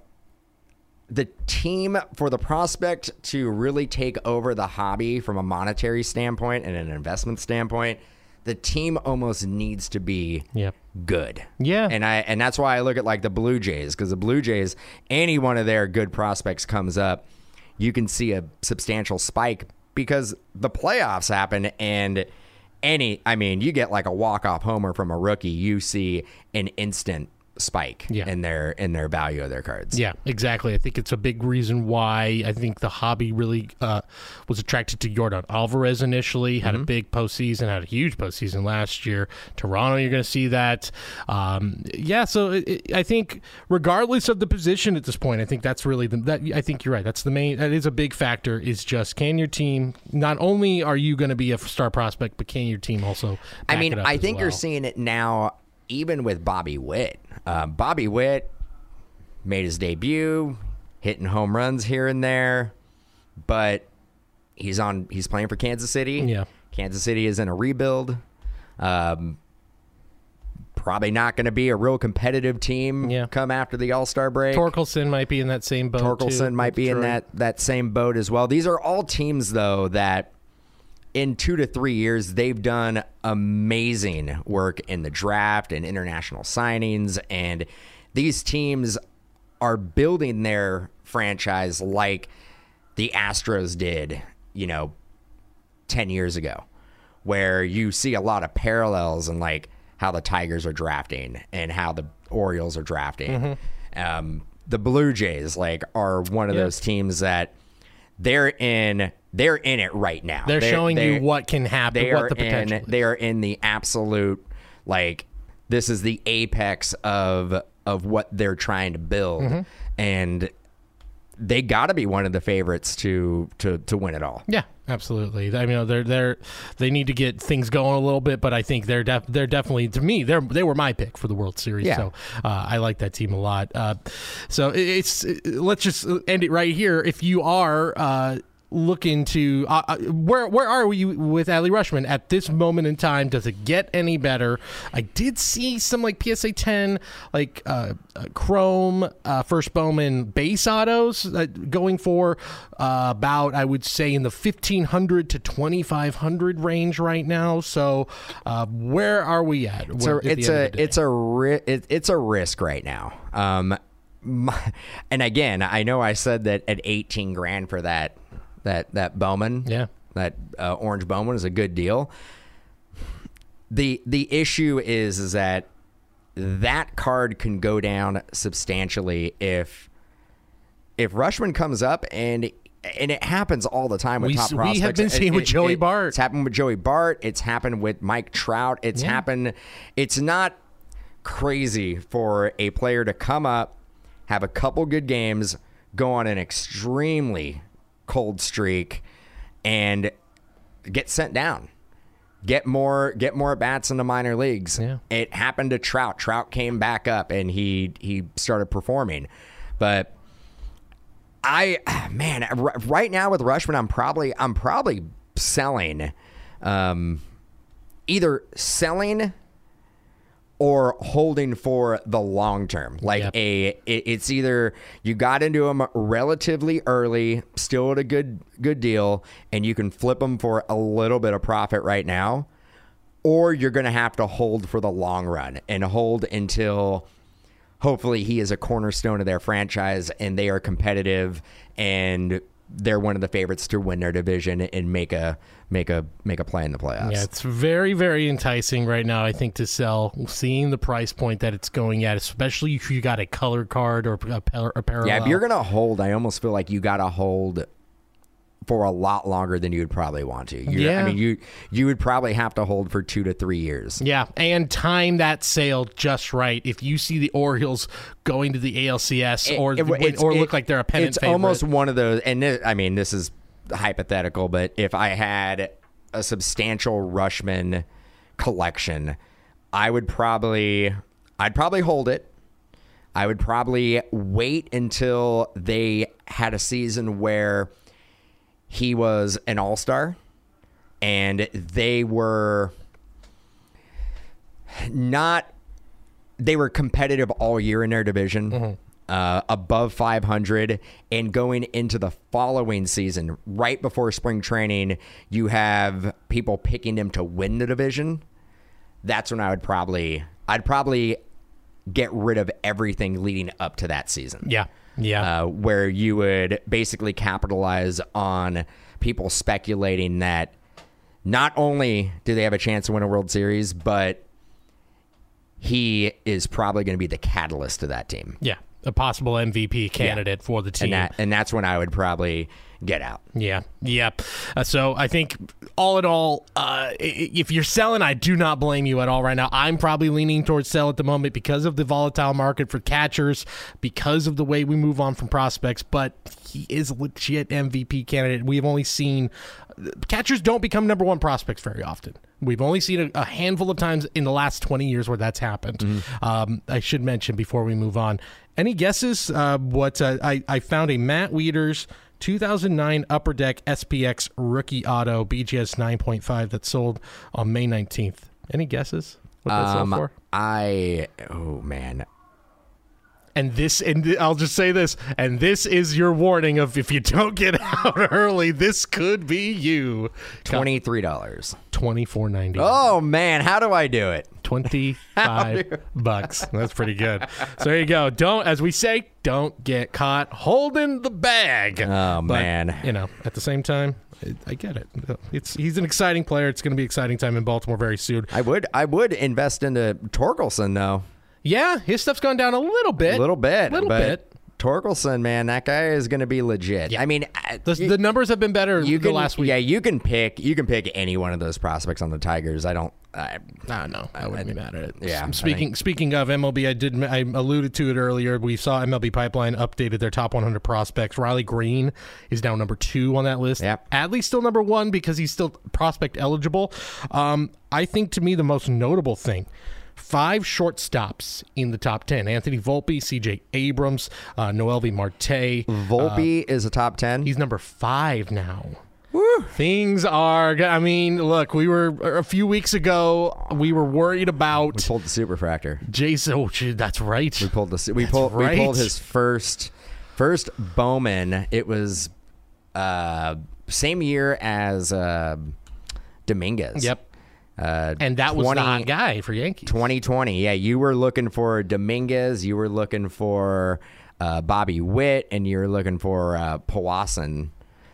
S2: the team, for the prospect to really take over the hobby from a monetary standpoint and an investment standpoint, the team almost needs to be
S1: yep.
S2: good.
S1: Yeah.
S2: And I and that's why I look at like the Blue Jays, because the Blue Jays, any one of their good prospects comes up, you can see a substantial spike because the playoffs happen and any, I mean, you get like a walk-off homer from a rookie, you see an instant spike
S1: yeah.
S2: in their in their value of their cards.
S1: Yeah, exactly. I think it's a big reason why I think the hobby really uh, was attracted to Yordan Alvarez initially. Had mm-hmm. a big postseason, had a huge postseason last year. Toronto, you're going to see that. Um, yeah, so it, it, I think regardless of the position at this point, I think that's really the. That, I think you're right. That's the main. That is a big factor. Is just can your team? Not only are you going to be a star prospect, but can your team also?
S2: I mean, I think
S1: well?
S2: you're seeing it now. Even with Bobby Witt. Uh, Bobby Witt made his debut, hitting home runs here and there, but he's on. He's playing for Kansas City.
S1: Yeah.
S2: Kansas City is in a rebuild. Um, probably not going to be a real competitive team
S1: yeah.
S2: come after the All-Star break.
S1: Torkelson might be in that same boat.
S2: Torkelson
S1: too,
S2: might be
S1: Detroit.
S2: in that, that same boat as well. These are all teams, though, that in two to three years, they've done amazing work in the draft and international signings. And these teams are building their franchise like the Astros did, you know, ten years ago, where you see a lot of parallels in like how the Tigers are drafting and how the Orioles are drafting. Mm-hmm. Um, the Blue Jays like are one of yeah. those teams that they're in. They're in it right now.
S1: They're, they're showing
S2: they're,
S1: you what can happen.
S2: They
S1: what
S2: are
S1: the potential.
S2: in.
S1: Is.
S2: They are in the absolute like. This is the apex of of what they're trying to build, mm-hmm. and they got to be one of the favorites to to to win it all.
S1: Yeah, absolutely. I mean, they're they're they need to get things going a little bit, but I think they're def- they're definitely to me they're they were my pick for the World Series.
S2: Yeah.
S1: So uh, I like that team a lot. Uh, so it's it, let's just end it right here. If you are. Uh, looking to uh, where where are we with Adley Rutschman at this moment in time? Does it get any better? I did see some like P S A ten like uh, uh, Chrome uh, First Bowman base autos uh, going for uh, about I would say in the fifteen hundred to twenty-five hundred range right now. So uh, where are we at?
S2: So
S1: at
S2: it's a it's a ri- it, it's a risk right now. Um, my, and again, I know I said that at eighteen grand for that. That that Bowman,
S1: yeah,
S2: that uh, orange Bowman is a good deal. the The issue is is that that card can go down substantially if if Rutschman comes up and and it happens all the time with
S1: we,
S2: top prospects.
S1: We have been seeing
S2: it,
S1: with
S2: it,
S1: Joey
S2: it,
S1: Bart.
S2: It's happened with Joey Bart. It's happened with Mike Trout. It's
S1: yeah.
S2: happened. It's not crazy for a player to come up, have a couple good games, go on an extremely cold streak and get sent down, get more get more bats in the minor leagues.
S1: Yeah.
S2: It happened to Trout. Trout came back up and he he started performing. But I man, right now with Rutschman, I'm probably I'm probably selling, um, either selling or holding for the long term. Like yep. a, it, it's either you got into them relatively early, still at a good good deal, and you can flip them for a little bit of profit right now, or you're going to have to hold for the long run and hold until hopefully he is a cornerstone of their franchise and they are competitive and they're one of the favorites to win their division and make a make a make a play in the playoffs.
S1: Yeah, it's very very enticing right now. I think to sell, seeing the price point that it's going at, especially if you got a color card or a, par- a parallel.
S2: Yeah, if you're gonna hold, I almost feel like you gotta hold for a lot longer than you would probably want to. You're,
S1: yeah,
S2: I mean you you would probably have to hold for two to three years.
S1: Yeah, and time that sale just right. If you see the Orioles going to the A L C S
S2: it,
S1: or
S2: it,
S1: win, or
S2: it,
S1: look like they're a pennant
S2: it's
S1: favorite.
S2: Almost one of those. And this, I mean, this is hypothetical, but if I had a substantial Rutschman collection, I would probably I'd probably hold it. I would probably wait until they had a season where he was an all-star and they were not they were competitive all year in their division, mm-hmm. uh, above five hundred, and going into the following season, right before spring training, you have people picking them to win the division. That's when I would probably I'd probably get rid of everything leading up to that season.
S1: Yeah. Yeah.
S2: Uh, where you would basically capitalize on people speculating that not only do they have a chance to win a World Series, but he is probably going to be the catalyst to that team.
S1: Yeah. A possible M V P candidate yeah. for the team.
S2: And, that, and that's when I would probably get out.
S1: Yeah. Yeah. Uh, so I think all in all, uh, if you're selling, I do not blame you at all right now. I'm probably leaning towards sell at the moment because of the volatile market for catchers, because of the way we move on from prospects, but he is a legit M V P candidate. We've only seen catchers don't become number one prospects very often. We've only seen a, a handful of times in the last twenty years where that's happened. Mm-hmm. Um, I should mention before we move on, any guesses uh, what uh, I, I found a Matt Wieters two thousand nine Upper Deck S P X rookie auto B G S nine point five that sold on May nineteenth. Any guesses what that
S2: Um,
S1: sold for?
S2: I oh man,
S1: And this, and th- I'll just say this, and this is your warning of if you don't get out early, this could be you.
S2: twenty three dollars.
S1: Twenty-four ninety.
S2: Oh man, how do I do it?
S1: Twenty-five bucks. That's pretty good. So there you go. Don't, as we say, don't get caught holding the bag.
S2: Oh
S1: But,
S2: man,
S1: you know, at the same time, it, I get it. It's he's an exciting player. It's going to be an exciting time in Baltimore very soon.
S2: I would I would invest into Torkelson though.
S1: Yeah, his stuff's gone down a little bit.
S2: A little bit,
S1: little
S2: but
S1: bit.
S2: Torkelson, man, that guy is going to be legit.
S1: Yeah.
S2: I mean, I-
S1: The,
S2: you,
S1: the numbers have been better
S2: you
S1: the
S2: can,
S1: last week.
S2: yeah, you can pick you can pick any one of those prospects on the Tigers. I don't. I,
S1: No, no, I wouldn't be mad at it.
S2: Yeah, I
S1: Speaking
S2: think-
S1: speaking of M L B, I did I alluded to it earlier. We saw M L B Pipeline updated their top one hundred prospects. Riley Green is now number two on that list.
S2: Yep.
S1: Adley's still number one because he's still prospect eligible. Um, I think to me the most notable thing. Five shortstops in the top ten. Anthony Volpe, C J Abrams, uh, Noelvi Marte.
S2: Volpe is a top ten.
S1: He's number five now. Things are, I mean, look, we were, a few weeks ago, we were worried about
S2: We pulled the superfractor.
S1: Jason. Oh, gee, that's right.
S2: We pulled the su- we
S1: That's
S2: pulled
S1: right.
S2: we pulled his first first Bowman. It was uh, same year as uh, Dominguez.
S1: Yep.
S2: Uh,
S1: And that was the
S2: twenty
S1: hot guy for Yankees.
S2: twenty twenty. Yeah, you were looking for Dominguez. You were looking for uh, Bobby Witt, and you were looking for uh, Powassan.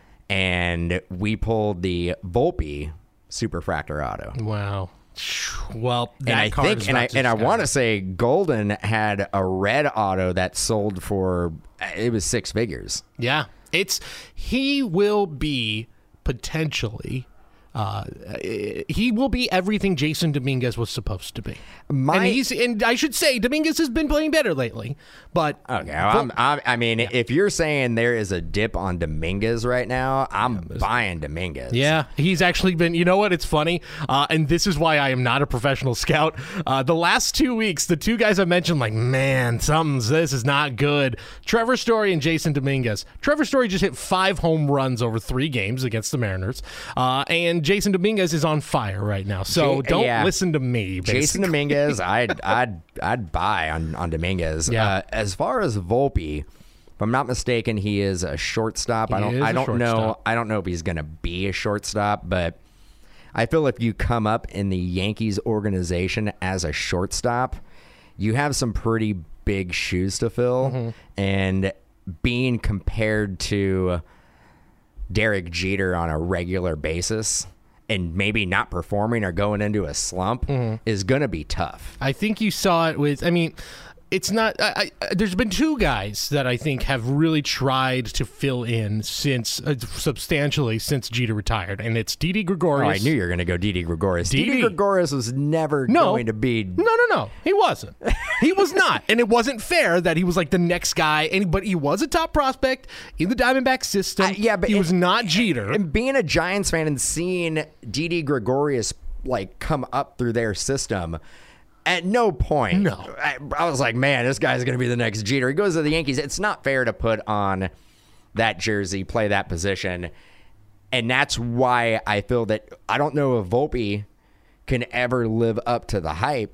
S2: And we pulled the Volpe superfractor auto.
S1: Wow. Well, that
S2: And I
S1: card
S2: think,
S1: is
S2: and I
S1: about to
S2: and I
S1: sky.
S2: want to say Golden had a red auto that sold for it was six figures.
S1: Yeah. It's, he will be potentially, uh, he will be everything Jason Dominguez was supposed to be.
S2: My-
S1: and he's, and I should say, Dominguez has been playing better lately, but
S2: Okay, well, I'm, I'm, I mean, if you're saying there is a dip on Dominguez right now, I'm buying Dominguez.
S1: yeah, he's actually been, you know what, it's funny, uh, and this is why I am not a professional scout. Uh, the last two weeks, the two guys I mentioned, like, man, something's, this is not good. Trevor Story and Jason Dominguez. Trevor Story just hit five home runs over three games against the Mariners, uh, and Jason Dominguez is on fire right now, so
S2: J-
S1: don't
S2: yeah.
S1: listen to me, basically.
S2: Jason Dominguez, I'd I'd I'd buy on on Dominguez.
S1: Yeah.
S2: Uh, as far as Volpe, if I'm not mistaken, he is a shortstop. I
S1: He
S2: don't
S1: is
S2: I
S1: a
S2: don't know
S1: shortstop.
S2: I don't know if he's gonna be a shortstop, but I feel if you come up in the Yankees organization as a shortstop, you have some pretty big shoes to fill,
S1: Mm-hmm.
S2: and being compared to Derek Jeter on a regular basis and maybe not performing or going into a slump
S1: Mm-hmm.
S2: is going to be tough.
S1: I think you saw it with, I mean, it's not, I, I, there's been two guys that I think have really tried to fill in since, uh, substantially since Jeter retired, and it's Didi
S2: Oh,
S1: Gregorius.
S2: I knew you were going to go Didi Gregorius.
S1: Didi.
S2: Didi Gregorius was never
S1: No.
S2: going to be.
S1: No, no, no. He wasn't. He was not. And it wasn't fair that he was like the next guy, and, but he was a top prospect in the Diamondback system.
S2: Uh, yeah, but
S1: he
S2: it-
S1: was not Jeter.
S2: And being a Giants fan and seeing Didi Gregorius like come up through their system, at no point,
S1: No.
S2: I, I was like, man, this guy's going to be the next Jeter. He goes to the Yankees. It's not fair to put on that jersey, play that position. And that's why I feel that I don't know if Volpe can ever live up to the hype.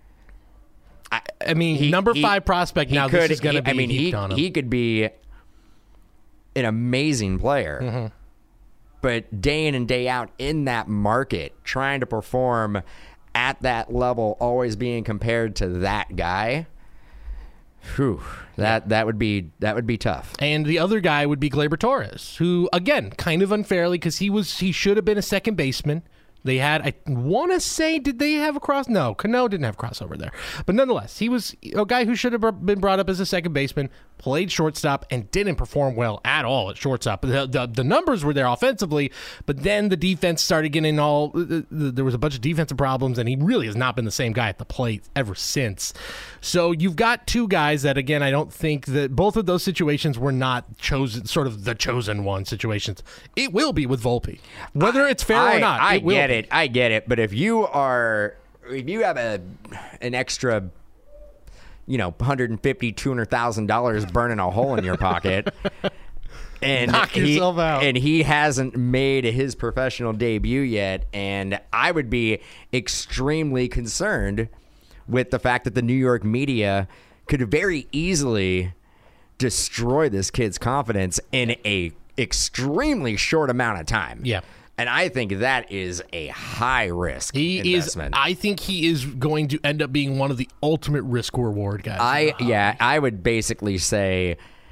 S1: I mean,
S2: He-
S1: number
S2: he-
S1: five prospect
S2: he
S1: now,
S2: could-
S1: this is going to
S2: he-
S1: be
S2: I mean, he,
S1: heaped on him.
S2: he could be an amazing player.
S1: Mm-hmm.
S2: But day in and day out in that market, trying to perform at that level, always being compared to that guy, whew, that that would be that would be tough.
S1: And the other guy would be Gleyber Torres, who, again, kind of unfairly, because he was he should have been a second baseman. They had, I want to say, did they have a cross? No, Cano didn't have crossover there. But nonetheless, he was a guy who should have been brought up as a second baseman, played shortstop, and didn't perform well at all at shortstop. The, the, the numbers were there offensively, but then the defense started getting all, there was a bunch of defensive problems, and he really has not been the same guy at the plate ever since. So you've got two guys that, again, I don't think that both of those situations were not chosen, sort of the chosen one situations. It will be with Volpe. Whether it's fair
S2: I,
S1: or not,
S2: I
S1: it will
S2: get
S1: be.
S2: it. I get it. But if you are, if you have a an extra, you know, one hundred fifty thousand, two hundred thousand dollars burning a hole in your pocket, and
S1: Knock
S2: he,
S1: yourself out.
S2: And he hasn't made his professional debut yet. And I would be extremely concerned with the fact that the New York media could very easily destroy this kid's confidence in a extremely short amount of time.
S1: Yeah.
S2: And I think that is a high risk
S1: He
S2: investment.
S1: is. I think he is going to end up being one of the ultimate risk reward guys.
S2: I yeah, I would basically say,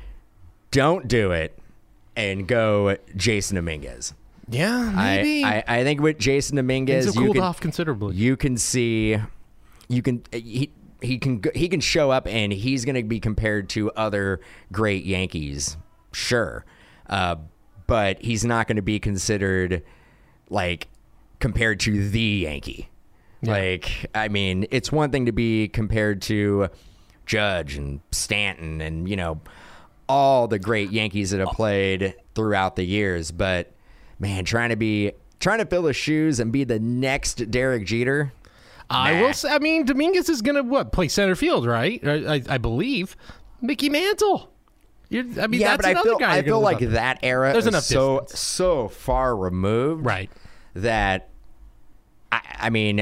S2: don't do it, and go Jason Dominguez.
S1: Yeah, maybe.
S2: I, I, I think with Jason Dominguez,
S1: Things have
S2: you
S1: cooled
S2: can
S1: off considerably.
S2: you can see, you can he he can go- he can show up and he's going to be compared to other great Yankees, sure, uh, but he's not going to be considered like compared to the Yankee.
S1: Yeah.
S2: Like, I mean, it's one thing to be compared to Judge and Stanton and, you know, all the great Yankees that have played throughout the years. But, man, trying to be trying to fill the shoes and be the next Derek Jeter.
S1: I
S2: Nah.
S1: will say, I mean, Dominguez is going to, what, play center field, right? I, I, I believe. Mickey Mantle. You're, I mean,
S2: Yeah,
S1: that's
S2: but I
S1: another
S2: feel
S1: guy.
S2: I
S1: you're
S2: feel
S1: gonna
S2: like
S1: look up.
S2: that era
S1: There's
S2: is
S1: enough
S2: so
S1: distance.
S2: so far removed,
S1: Right.
S2: That I, I mean,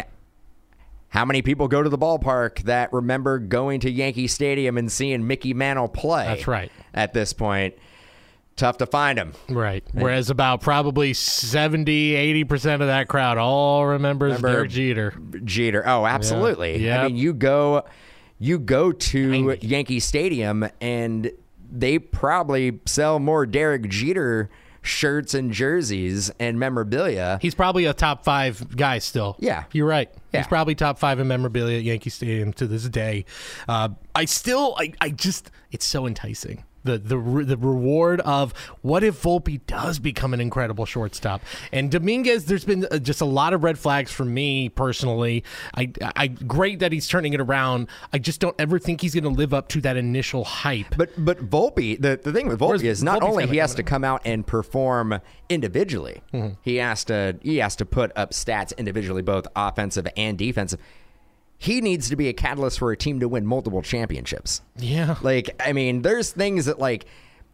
S2: how many people go to the ballpark that remember going to Yankee Stadium and seeing Mickey Mantle play?
S1: That's right.
S2: At this point, tough to find him.
S1: Right. Whereas about probably seventy, eighty percent of that crowd all remembers
S2: Remember-
S1: Derek Jeter.
S2: Jeter. Oh, absolutely.
S1: Yeah.
S2: I mean, you go, you go to
S1: ninety.
S2: Yankee Stadium and they probably sell more Derek Jeter shirts and jerseys and memorabilia.
S1: He's probably a top five guy still.
S2: Yeah.
S1: You're right.
S2: Yeah.
S1: He's probably top five in memorabilia at Yankee Stadium to this day. Uh, I still, I, I just, it's so enticing. The, the re- the reward of what if Volpe does become an incredible shortstop, and Dominguez. There's been uh, just a lot of red flags for me personally. I, I great that he's turning it around. I just don't ever think he's going to live up to that initial hype.
S2: But but Volpe, the, the thing with
S1: Whereas
S2: Volpe is not
S1: Volpe's
S2: only
S1: gonna
S2: he has
S1: come
S2: to come out and perform individually,
S1: Mm-hmm.
S2: he has to he has to put up stats individually, both offensive and defensive. He needs to be a catalyst for a team to win multiple championships.
S1: Yeah,
S2: Like, I mean, there's things that like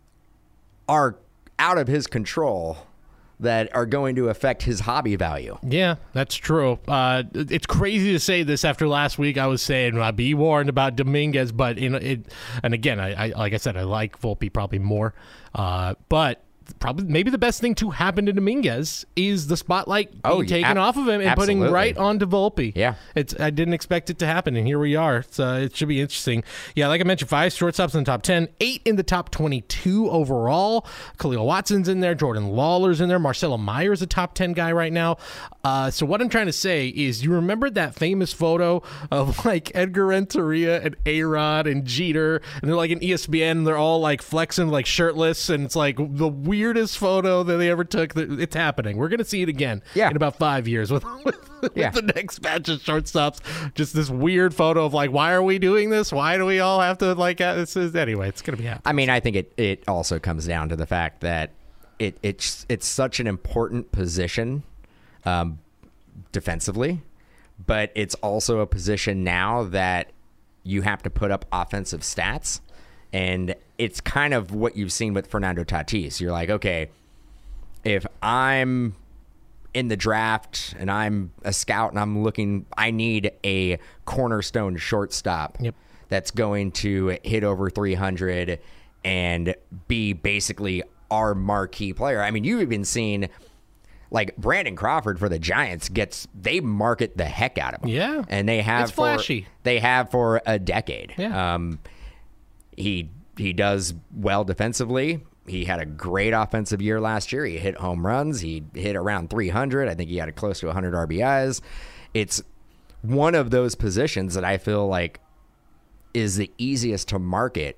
S2: are out of his control that are going to affect his hobby value.
S1: Yeah, that's true. Uh, it's crazy to say this after last week. I was saying, well, be warned about Dominguez, but in it, and again, I, I like I said, I like Volpe probably more, uh, but. Probably, maybe the best thing to happen to Dominguez is the spotlight being
S2: Oh, yeah,
S1: taken
S2: ab-
S1: off of him and putting
S2: absolutely.
S1: right onto Volpe.
S2: Yeah.
S1: it's. I didn't expect it to happen, and here we are. So it should be interesting. Yeah, like I mentioned, five shortstops in the top ten, eight in the top twenty-two overall. Khalil Watson's in there, Jordan Lawler's in there, Marcelo Meyer's a top ten guy right now. Uh, so what I'm trying to say is, you remember that famous photo of like Edgar Renteria and A-Rod and Jeter, and they're like in E S P N, and they're all like flexing, like shirtless, and it's like the weirdest photo that they ever took. It's happening. We're gonna see it again
S2: Yeah.
S1: in about five years with, with,
S2: Yeah.
S1: with the next batch of shortstops. Just this weird photo of like, why are we doing this? Why do we all have to like? Uh, this is anyway. It's gonna be happening.
S2: I mean, I think it, it also comes down to the fact that it it's it's such an important position um, defensively, but it's also a position now that you have to put up offensive stats, and it's kind of what you've seen with Fernando Tatis. You're like, okay, if I'm in the draft and I'm a scout and I'm looking, I need a cornerstone shortstop
S1: Yep.
S2: that's going to hit over three hundred and be basically our marquee player. I mean, you've even seen like Brandon Crawford for the Giants gets, they market the heck out of him.
S1: Yeah.
S2: And they have
S1: It's
S2: for,
S1: flashy.
S2: they have for a decade.
S1: Yeah.
S2: Um, he, he does well defensively. He had a great offensive year last year. He hit home runs. He hit around three hundred. I think he had close to one hundred R B Is. It's one of those positions that I feel like is the easiest to market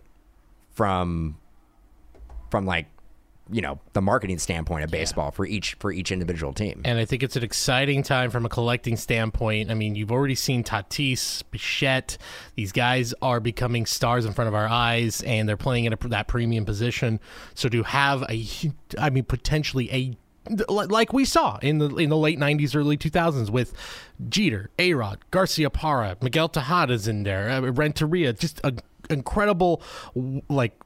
S2: from, from like, you know, the marketing standpoint of baseball for each for each individual team.
S1: And I think it's an exciting time from a collecting standpoint. I mean, you've already seen Tatis, Bichette. These guys are becoming stars in front of our eyes, and they're playing in a, that premium position. So to have a, I mean, potentially a, like we saw in the in the late nineties, early two thousands with Jeter, A-Rod, Garcia Parra, Miguel Tejada's in there, uh, Renteria, just a incredible like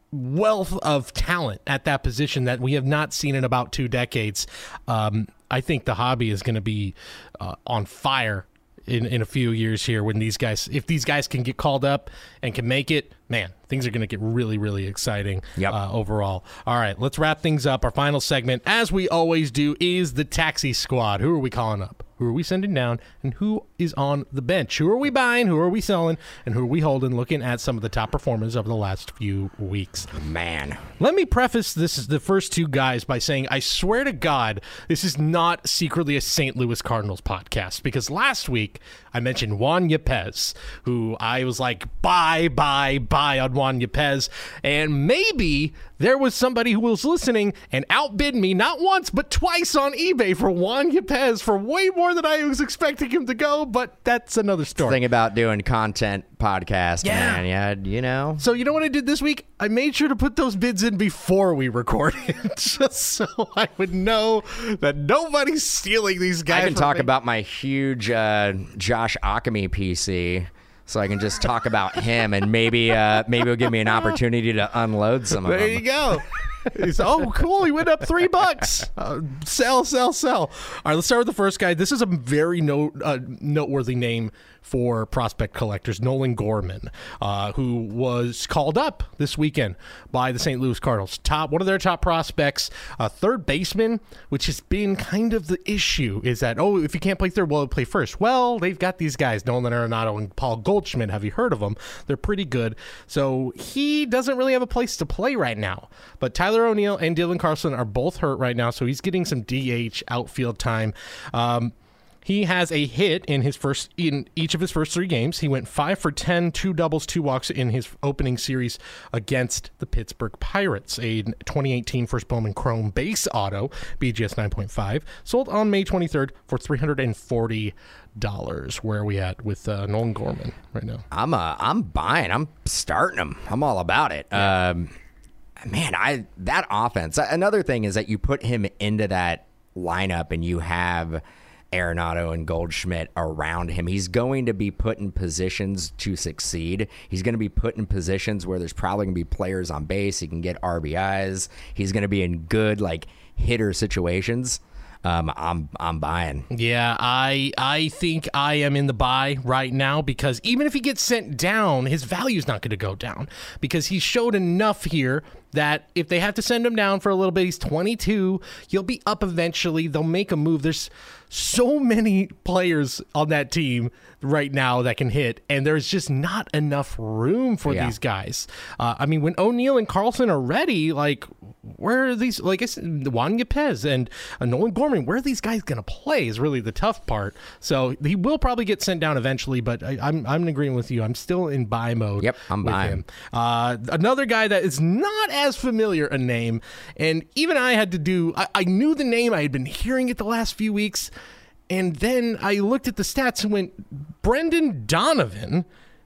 S1: wealth of talent at that position that we have not seen in about two decades. Um, I think the hobby is going to be uh, on fire in, in a few years here when these guys, if these guys can get called up and can make it, man, things are going to get really, really exciting
S2: yep.
S1: uh, overall. All right, let's wrap things up. Our final segment, as we always do, is the taxi squad. Who are we calling up? Who are we sending down? And who is on the bench? Who are we buying? Who are we selling? And who are we holding? Looking at some of the top performers over the last few weeks.
S2: Man.
S1: Let me preface this is the first two guys by saying, I swear to God, this is not secretly a Saint Louis Cardinals podcast, because last week I mentioned Juan Yepez, who I was like, buy, buy, buy on Juan Yepez. And maybe there was somebody who was listening and outbid me not once, but twice on eBay for Juan Yepez for way more than I was expecting him to go, but that's another story.
S2: Thing about doing content podcast,
S1: yeah.
S2: man. Yeah, you know.
S1: So you know what I did this week? I made sure to put those bids in before we recorded, just so I would know that nobody's stealing these guys.
S2: I can talk me. about my huge uh, Josh Ockamy P C. So I can just talk about him, and maybe uh, maybe it'll give me an opportunity to unload some of
S1: there
S2: them.
S1: There you go. He's, oh, cool. He went up three bucks. Uh, sell, sell, sell. All right, let's start with the first guy. This is a very note, uh, noteworthy name for prospect collectors, Nolan Gorman, uh, who was called up this weekend by the Saint Louis Cardinals. Top, one of their top prospects, uh, third baseman, which has been kind of the issue, is that, oh, if you can't play third, well, play first. Well, they've got these guys, Nolan Arenado and Paul Goldschmidt. Have you heard of them? They're pretty good. So he doesn't really have a place to play right now. But Tyler O'Neill and Dylan Carlson are both hurt right now, so he's getting some D H outfield time. Um, He has a hit in his first in each of his first three games. He went five for ten, two doubles, two walks in his opening series against the Pittsburgh Pirates. A twenty eighteen First Bowman Chrome base auto, B G S nine point five, sold on May twenty-third for three hundred forty dollars. Where are we at with uh, Nolan Gorman right now?
S2: I'm uh, I'm buying. I'm starting him. I'm all about it. Yeah. Um, man, I that offense. Another thing is that you put him into that lineup and you have Arenado and Goldschmidt around him. He's going to be put in positions to succeed. He's going to be put in positions where there's probably going to be players on base. He can get R B Is. He's going to be in good like hitter situations. Um, I'm I'm buying.
S1: Yeah, I I think I am in the buy right now, because even if he gets sent down, his value's not going to go down, because he showed enough here that if they have to send him down for a little bit, he's twenty-two, he'll be up eventually. They'll make a move. There's so many players on that team right now that can hit, and there's just not enough room for
S2: yeah.
S1: these guys. Uh, I mean, when O'Neill and Carlson are ready, like, where are these, like I said, Juan Yepez and uh, Nolan Gorman, where are these guys going to play is really the tough part. So he will probably get sent down eventually, but I, I'm I'm agreeing with you. I'm still in buy mode.
S2: Yep, I'm
S1: with
S2: buying.
S1: him. Uh, another guy that is not as familiar a name, and even I had to do, I, I knew the name, I had been hearing it the last few weeks, and then I looked at the stats and went, Brendan Donovan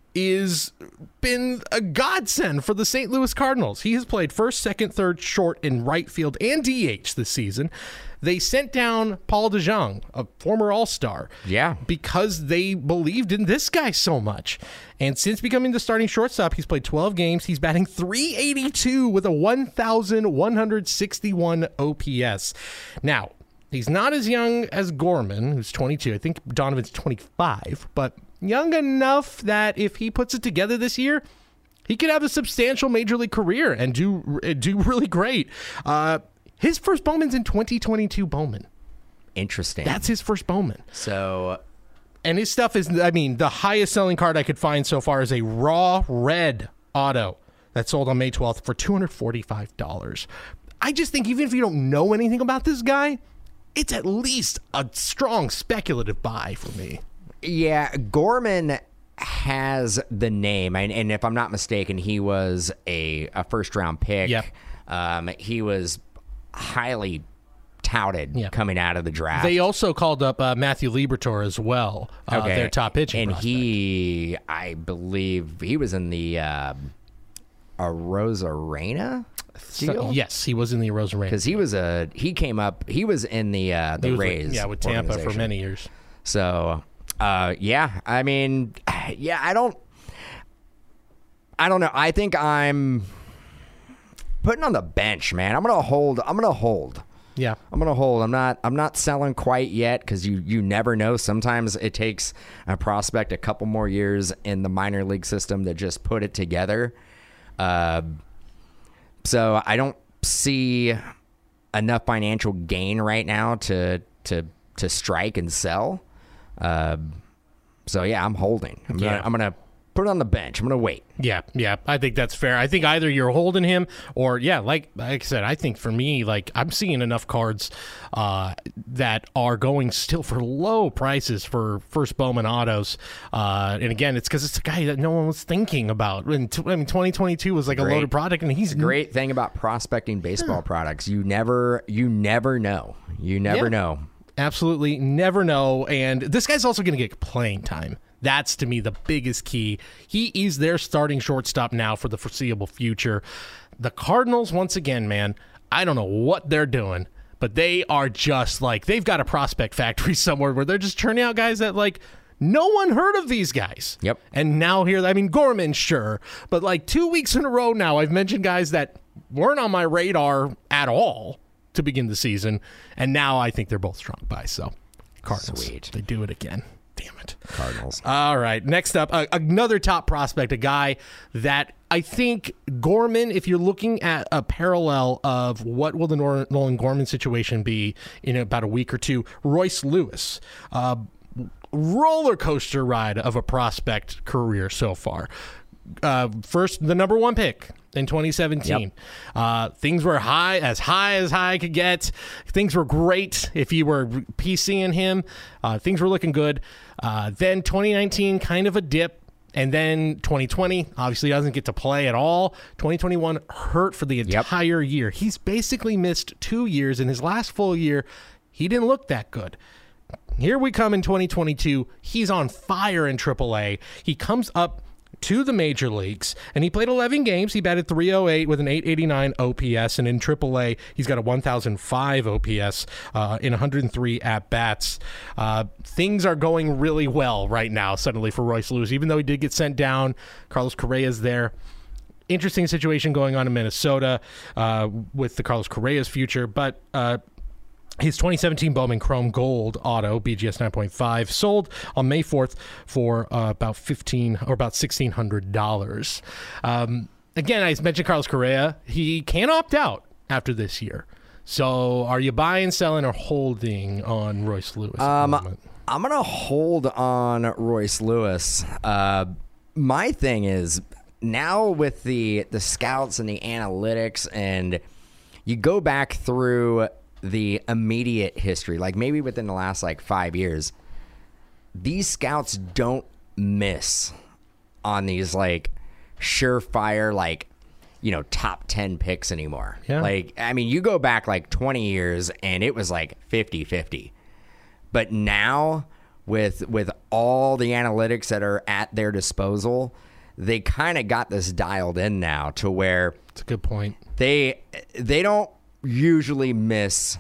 S1: is been a godsend for the Saint Louis Cardinals. He has played first, second, third, short, and right field and D H this season. They sent down Paul DeJong, a former All-Star,
S2: yeah,
S1: because they believed in this guy so much. And since becoming the starting shortstop, he's played twelve games. He's batting three eighty-two with a one thousand one hundred sixty-one O P S. Now, he's not as young as Gorman, who's twenty-two. I think Donovan's twenty-five, but young enough that if he puts it together this year, he could have a substantial major league career and do do really great. Uh, his first Bowman's in twenty twenty-two Bowman.
S2: Interesting.
S1: That's his first Bowman.
S2: So,
S1: and his stuff is, I mean, the highest selling card I could find so far is a raw red auto that sold on May twelfth for two hundred forty-five dollars. I just think even if you don't know anything about this guy, it's at least a strong speculative buy for me.
S2: Yeah, Gorman has the name, and, and if I'm not mistaken, he was a, a first round pick.
S1: Yep.
S2: Um, he was highly touted yep. coming out of the draft.
S1: They also called up uh, Matthew Liberatore as well, uh,
S2: okay.
S1: their top pitching
S2: and
S1: prospect.
S2: he, I believe, he was in the uh, Arozarena deal?
S1: So, yes, he was in the Arozarena
S2: because he was a he came up. He was in the uh, the Rays,
S1: with, yeah, with Tampa for many years.
S2: So. Uh, yeah, I mean, yeah, I don't, I don't know. I think I'm, putting on the bench, man. I'm gonna hold. I'm gonna hold.
S1: Yeah,
S2: I'm gonna hold. I'm not. I'm not selling quite yet because you you never know. Sometimes it takes a prospect a couple more years in the minor league system to just put it together. Uh, so I don't see enough financial gain right now to to to strike and sell. Uh, so yeah, I'm holding. I'm
S1: Yeah.
S2: gonna. I'm gonna put it on the bench. I'm gonna wait.
S1: Yeah, yeah, I think that's fair. I think either you're holding him or, yeah, like like I said, I think for me, like I'm seeing enough cards uh, that are going still for low prices for first Bowman autos. Uh, and again, it's because it's a guy that no one was thinking about. And t- I mean, twenty twenty-two was like
S2: Great.
S1: a loaded product, and he's
S2: Great thing about prospecting baseball products, you never you never know. You never
S1: Yeah.
S2: know.
S1: Absolutely never know. And this guy's also going to get playing time. That's, to me, the biggest key. He is their starting shortstop now for the foreseeable future. The Cardinals, once again, man, I don't know what they're doing, but they are just like, they've got a prospect factory somewhere where they're just churning out guys that, like, no one heard of these guys.
S2: Yep.
S1: And now here, I mean, Gorman, sure, but like two weeks in a row now, I've mentioned guys that weren't on my radar at all to begin the season, and now I think they're both strong by. So, Cardinals,
S2: Sweet.
S1: they do it again. Damn it.
S2: Cardinals.
S1: All right. Next up, uh, another top prospect, a guy that I think Gorman, if you're looking at a parallel of what will the Nor- Nolan Gorman situation be in about a week or two, Royce Lewis. Uh, roller coaster ride of a prospect career so far. Uh, first, the number one pick in twenty seventeen.
S2: Yep.
S1: Uh, things were high, as high as high could get. Things were great if you were PCing him. Uh, things were looking good. Uh, then twenty nineteen, kind of a dip. And then twenty twenty, obviously doesn't get to play at all. twenty twenty-one hurt for the
S2: Yep.
S1: entire year. He's basically missed two years. In his last full year, he didn't look that good. Here we come in twenty twenty-two. He's on fire in triple A. He comes up to the major leagues, and he played eleven games. He batted three oh eight with an eight eighty-nine O P S, and in triple A, he's got a one thousand five O P S uh, in one hundred three at-bats. Uh, things are going really well right now, suddenly, for Royce Lewis, even though he did get sent down. Carlos Correa's there. Interesting situation going on in Minnesota uh, with the Carlos Correa's future, but uh, his twenty seventeen Bowman Chrome Gold Auto, B G S nine point five, sold on May fourth for uh, about fifteen or about sixteen hundred dollars. Um, again, I mentioned Carlos Correa. He can opt out after this year. So are you buying, selling, or holding on Royce Lewis?
S2: Um,
S1: at the moment?
S2: I'm going to hold on Royce Lewis. Uh, my thing is, now with the, the scouts and the analytics, and you go back through the immediate history, like maybe within the last like five years, these scouts don't miss on these like surefire, like, you know, top ten picks anymore.
S1: Yeah.
S2: Like, I mean, you go back like twenty years and it was like fifty-fifty. But now with with all the analytics that are at their disposal, they kind of got this dialed in now to where
S1: That's a good point.
S2: they they don't usually miss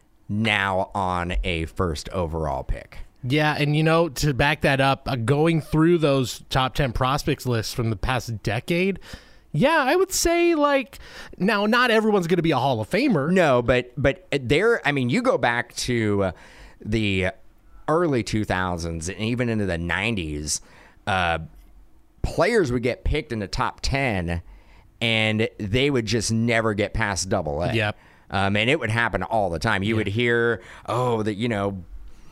S2: now on a first overall pick.
S1: Yeah, and you know, to back that up, uh, going through those top ten prospects lists from the past decade, yeah, I would say, like, now not everyone's going to be a Hall of Famer.
S2: No, but but there, I mean, you go back to uh, the early two thousands and even into the nineties, uh, players would get picked in the top ten and they would just never get past double A.
S1: Yep.
S2: Um, and it would happen all the time. You would hear, oh, that, you know,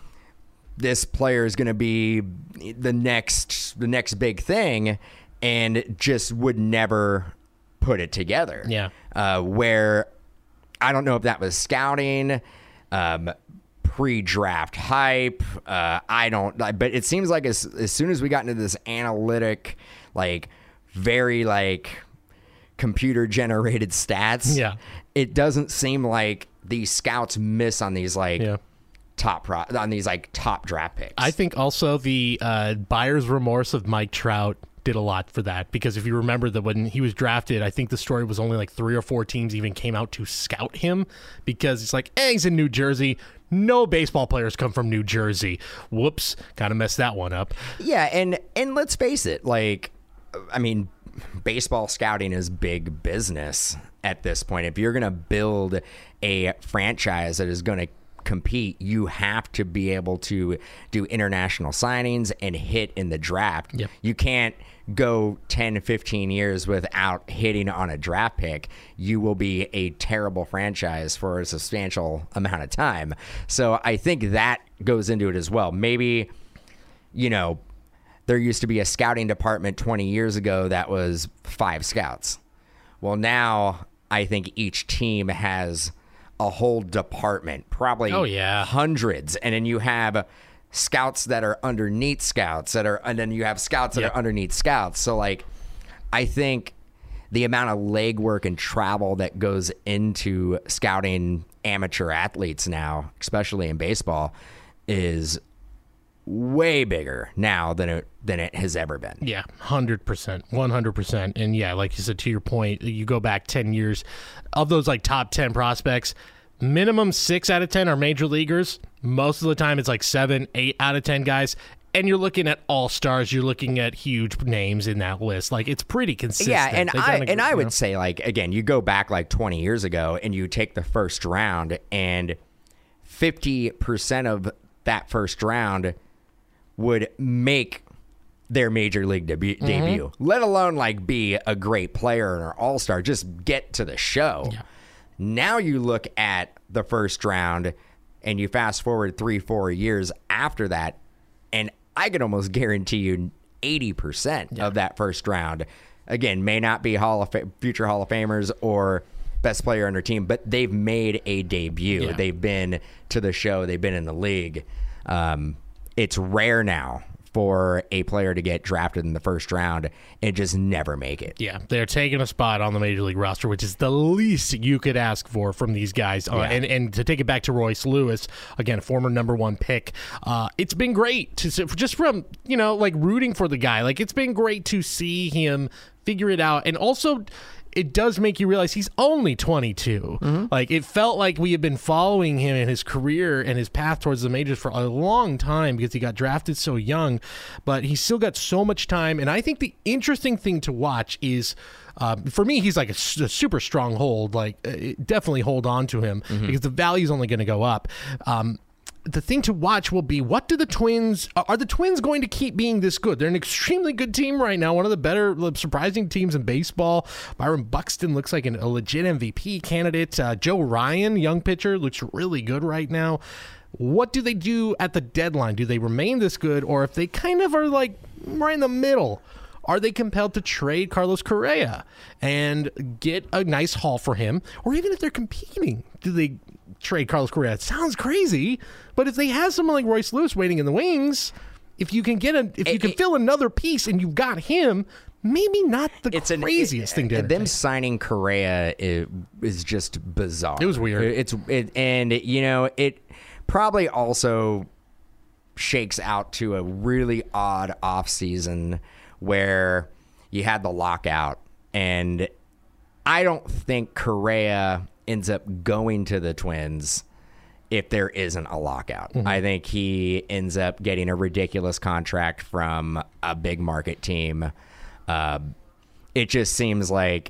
S2: this player is going to be the next the next big thing, and just would never put it together.
S1: Yeah.
S2: Uh, where I don't know if that was scouting, um, pre-draft hype. Uh, I don't, but it seems like as as soon as we got into this analytic, like very like computer generated stats,
S1: Yeah.
S2: it doesn't seem like these scouts miss on these like
S1: Yeah.
S2: top pro on these like top draft picks.
S1: I think also the uh, buyer's remorse of Mike Trout did a lot for that, because if you remember that when he was drafted, I think the story was only like three or four teams even came out to scout him, because it's like, hey, he's in New Jersey. No baseball players come from New Jersey. Whoops, kind of messed that one up.
S2: Yeah, and and let's face it, like, I mean, baseball scouting is big business at this point. If you're going to build a franchise that is going to compete, you have to be able to do international signings and hit in the draft.
S1: Yep.
S2: You can't go ten, fifteen years without hitting on a draft pick. You will be a terrible franchise for a substantial amount of time. So I think that goes into it as well. Maybe, you know, there used to be a scouting department twenty years ago that was five scouts. Well, now I think each team has a whole department, probably
S1: oh, yeah.
S2: hundreds. And then you have scouts that are underneath scouts that are, and then you have scouts that
S1: yep.
S2: are underneath scouts. So like, I think the amount of legwork and travel that goes into scouting amateur athletes now, especially in baseball, is way bigger now than it than it has ever been.
S1: Yeah, one hundred percent, one hundred percent. And yeah, like you said, to your point, you go back ten years, of those like top ten prospects, minimum six out of ten are major leaguers. Most of the time it's like seven, eight out of ten guys. And you're looking at all-stars, you're looking at huge names in that list. Like, it's pretty consistent.
S2: Yeah, and
S1: They've
S2: I
S1: done a-
S2: and I
S1: you
S2: would
S1: know?
S2: say, like, again, you go back like twenty years ago and you take the first round, and fifty percent of that first round would make their major league debu-
S1: Mm-hmm.
S2: debut, let alone like be a great player or an all-star, just get to the show.
S1: Yeah.
S2: Now you look at the first round and you fast forward three, four years after that, and I can almost guarantee you eighty percent
S1: Yeah.
S2: of that first round, again, may not be Hall of Fa- future Hall of Famers or best player on their team, but they've made a debut.
S1: Yeah.
S2: They've been to the show. They've been in the league. Um, it's rare now for a player to get drafted in the first round and just never make it.
S1: Yeah, they're taking a spot on the major league roster, which is the least you could ask for from these guys. Uh,
S2: Yeah.
S1: and, and to take it back to Royce Lewis, again, former number one pick, uh, it's been great to see, just from, you know, like rooting for the guy. Like, it's been great to see him figure it out. And also, it does make you realize he's only twenty-two.
S2: Mm-hmm.
S1: Like, it felt like we had been following him in his career and his path towards the majors for a long time because he got drafted so young, but he's still got so much time. And I think the interesting thing to watch is, uh, for me, he's like a, s- a super strong hold. Like, uh, definitely hold on to him
S2: Mm-hmm.
S1: because the value is only going to go up. Um, the thing to watch will be, what do the Twins, are the Twins going to keep being this good? They're an extremely good team right now, one of the better, surprising teams in baseball. Byron Buxton looks like an, a legit M V P candidate. Uh, Joe Ryan, young pitcher, looks really good right now. What do they do at the deadline? Do they remain this good, or if they kind of are like right in the middle, are they compelled to trade Carlos Correa and get a nice haul for him? Or even if they're competing, do they trade Carlos Correa? It sounds crazy, but if they have someone like Royce Lewis waiting in the wings, if you can get a, if you
S2: It-
S1: can
S2: it-
S1: fill another piece and you've got him, maybe not the
S2: It's an
S1: craziest
S2: it,
S1: thing to
S2: them
S1: entertain.
S2: signing Correa is, is just bizarre.
S1: It was weird.
S2: It- It's it, and you know it probably also shakes out to a really odd off season where you had the lockout, and I don't think Correa ends up going to the Twins if there isn't a lockout.
S1: Mm-hmm.
S2: I think he ends up getting a ridiculous contract from a big market team. Uh, it just seems like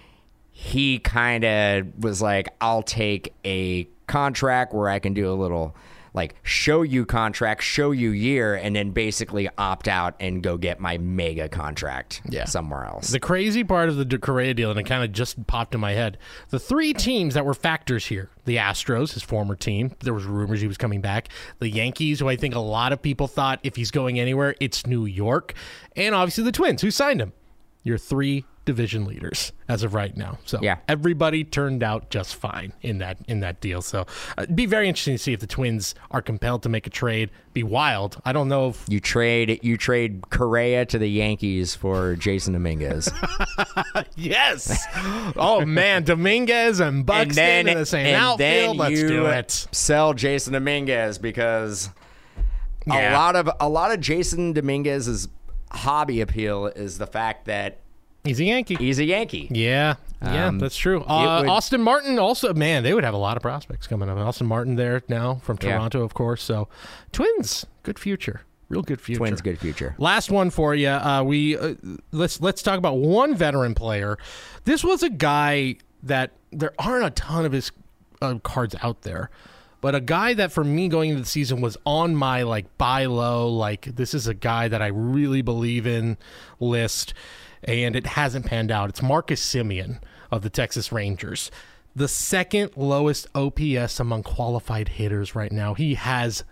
S2: he kind of was like, I'll take a contract where I can do a little like show you contract, show you year, and then basically opt out and go get my mega contract
S1: Yeah.
S2: somewhere else.
S1: The crazy part of the De Correa deal, and it kind of just popped in my head, the three teams that were factors here, the Astros, his former team, there was rumors he was coming back, the Yankees, who I think a lot of people thought if he's going anywhere, it's New York, and obviously the Twins, who signed him. Your three division leaders as of right now. So
S2: Yeah.
S1: everybody turned out just fine in that in that deal. So uh, it'd be very interesting to see if the Twins are compelled to make a trade. Be wild. I don't know if
S2: You trade you trade Correa to the Yankees for Jason Dominguez.
S1: yes. Oh man, Dominguez and Buxton in the same
S2: and
S1: outfield.
S2: then
S1: Let's
S2: you
S1: do it.
S2: Sell Jason Dominguez because
S1: Yeah.
S2: a lot of a lot of Jason Dominguez's hobby appeal is the fact that
S1: He's a Yankee.
S2: he's a Yankee.
S1: Yeah, yeah,
S2: Um,
S1: that's true. Uh,
S2: would-
S1: Austin Martin also, man, they would have a lot of prospects coming up. Austin Martin there now from
S2: Yeah.
S1: Toronto, of course. So, Twins, good future. Real good future.
S2: Twins, good future.
S1: Last one for you. Uh, we uh, let's let's talk about one veteran player. This was a guy that there aren't a ton of his uh, cards out there, but a guy that for me going into the season was on my like buy low, like this is a guy that I really believe in list, and it hasn't panned out. It's Marcus Semien of the Texas Rangers. The second lowest O P S among qualified hitters right now. He has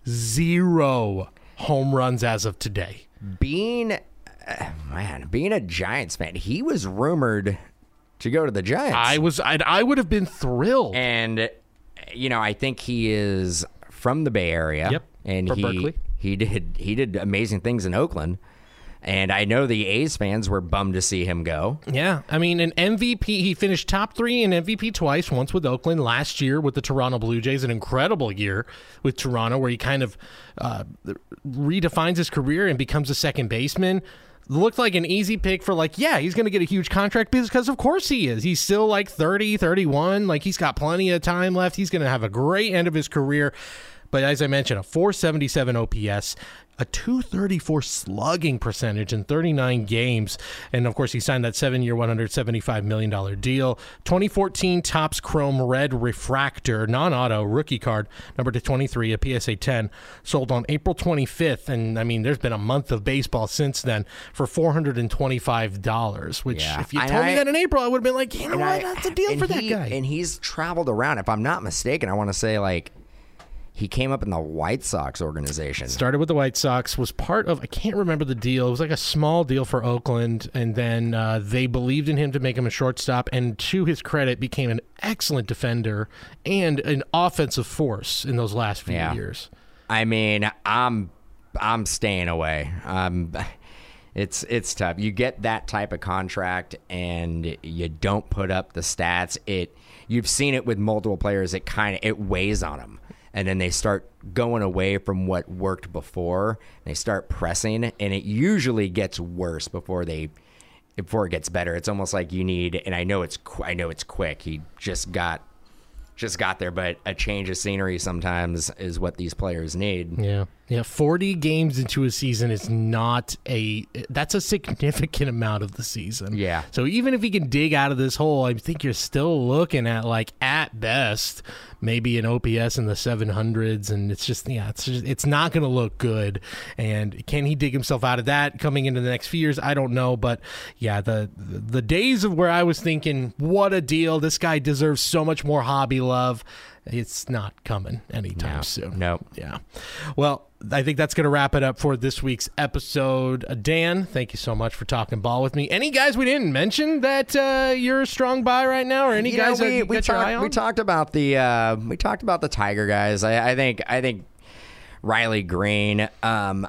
S1: zero home runs as of today.
S2: Being, uh, man, being a Giants fan, he was rumored to go to the Giants.
S1: I was, I'd, I would have been thrilled.
S2: And, you know, I think he is from the Bay Area.
S1: Yep.
S2: And
S1: from
S2: he
S1: Berkeley.
S2: he did he did amazing things in Oakland. And I know the A's fans were bummed to see him go.
S1: Yeah, I mean, an M V P, he finished top three in M V P twice, once with Oakland, last year with the Toronto Blue Jays, an incredible year with Toronto where he kind of uh, redefines his career and becomes a second baseman. Looked like an easy pick for like, yeah, he's going to get a huge contract because of course he is. He's still like thirty, thirty-one, like he's got plenty of time left. He's going to have a great end of his career. But as I mentioned, a four seventy-seven O P S, a two thirty-four slugging percentage in thirty-nine games. And, of course, he signed that seven-year, one hundred seventy-five million dollars deal. twenty fourteen Topps Chrome Red Refractor, non-auto, rookie card, number to twenty-three, a P S A ten, sold on April twenty-fifth. And, I mean, there's been a month of baseball since then for four hundred twenty-five dollars, which
S2: Yeah.
S1: if you
S2: And
S1: told me
S2: I-
S1: that in April, I would have been like, you know
S2: And
S1: what,
S2: I-
S1: that's a deal
S2: and
S1: for that
S2: he-
S1: guy.
S2: And he's traveled around. If I'm not mistaken, I want to say, like, he came up in the White Sox organization.
S1: Started with the White Sox, was part of, I can't remember the deal. It was like a small deal for Oakland, and then uh, they believed in him to make him a shortstop, and to his credit, became an excellent defender and an offensive force in those last few
S2: Yeah.
S1: years.
S2: I mean, I'm I'm staying away. Um, it's it's tough. You get that type of contract and you don't put up the stats. It you've seen it with multiple players. It kind of it weighs on them, and then they start going away from what worked before. They start pressing, and it usually gets worse before they before it gets better. It's almost like you need. And I know it's qu- I know it's quick. He just got. Just got there, but a change of scenery sometimes is what these players need.
S1: Yeah. Yeah, forty games into a season is not a that's a significant amount of the season.
S2: Yeah.
S1: So even if he can dig out of this hole, I think you're still looking at like at best maybe an O P S in the seven hundreds, and it's just yeah, it's just, it's not going to look good. And can he dig himself out of that coming into the next few years? I don't know, but yeah, the the days of where I was thinking, what a deal, this guy deserves so much more hobby love. It's not coming anytime
S2: No,
S1: soon.
S2: no.
S1: Yeah. Well, I think that's going to wrap it up for this week's episode. Uh, Dan, thank you so much for talking ball with me. Any guys we didn't mention that uh, you're a strong buy right now, or any
S2: You
S1: guys
S2: know,
S1: that
S2: we,
S1: you
S2: we
S1: got your
S2: talked
S1: eye on?
S2: we talked about the uh, we talked about the Tiger guys. I, I think I think Riley Green. Um,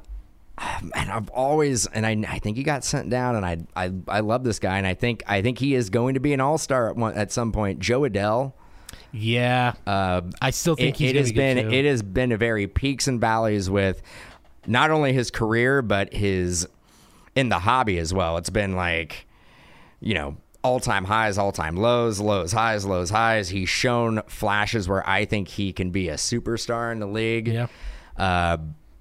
S2: and I've always and I, I think he got sent down, and I, I I love this guy, and I think I think he is going to be an all star at, one- at some point. Joe Adell.
S1: yeah.
S2: Uh,
S1: I still think
S2: it,
S1: he's
S2: it
S1: gonna
S2: has
S1: be
S2: been
S1: good too.
S2: it has been a very peaks and valleys with not only his career but his in the hobby as well. It's been like, you know, all time highs, all time lows, lows, highs, lows, highs. He's shown flashes where I think he can be a superstar in the league.
S1: Yeah.
S2: Uh,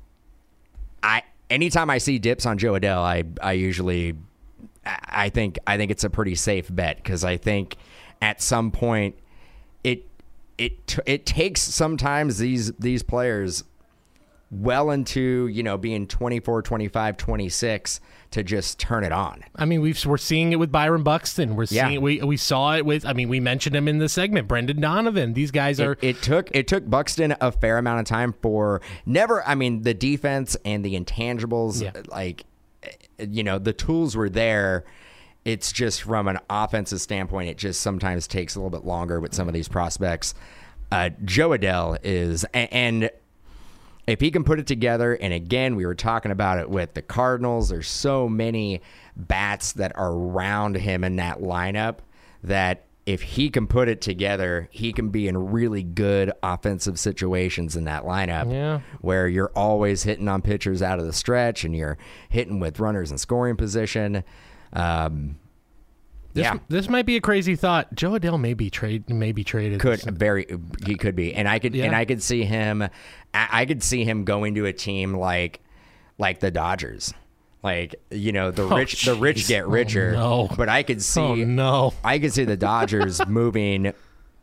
S2: I anytime I see dips on Joe Adell, I I usually I think I think it's a pretty safe bet, because I think at some point it it t- it takes sometimes these these players well into, you know, being twenty-four, twenty-five, twenty-six to just turn it on.
S1: I mean, we've we're seeing it with Byron Buxton. We're
S2: Yeah.
S1: seeing we we saw it with. I mean, we mentioned him in the segment. Brendan Donovan. These guys are.
S2: It, it took it took Buxton a fair amount of time for never. I mean, the defense and the intangibles,
S1: Yeah.
S2: like, you know, the tools were there. It's just from an offensive standpoint, it just sometimes takes a little bit longer with some of these prospects. Uh, Joe Adell is, a- and if he can put it together, and again, we were talking about it with the Cardinals, there's so many bats that are around him in that lineup that if he can put it together, he can be in really good offensive situations in that lineup.
S1: Yeah.
S2: Where you're always hitting on pitchers out of the stretch and you're hitting with runners in scoring position. Um,
S1: This,
S2: yeah.
S1: this might be a crazy thought. Joe Adell may be trade may be traded.
S2: Could very he could be, and I could
S1: Yeah.
S2: and I could see him, I I could see him going to a team like like the Dodgers. Like, you know, the
S1: Oh,
S2: rich the rich
S1: jeez.
S2: get richer.
S1: Oh, no.
S2: But I could see
S1: Oh, no.
S2: I could see the Dodgers moving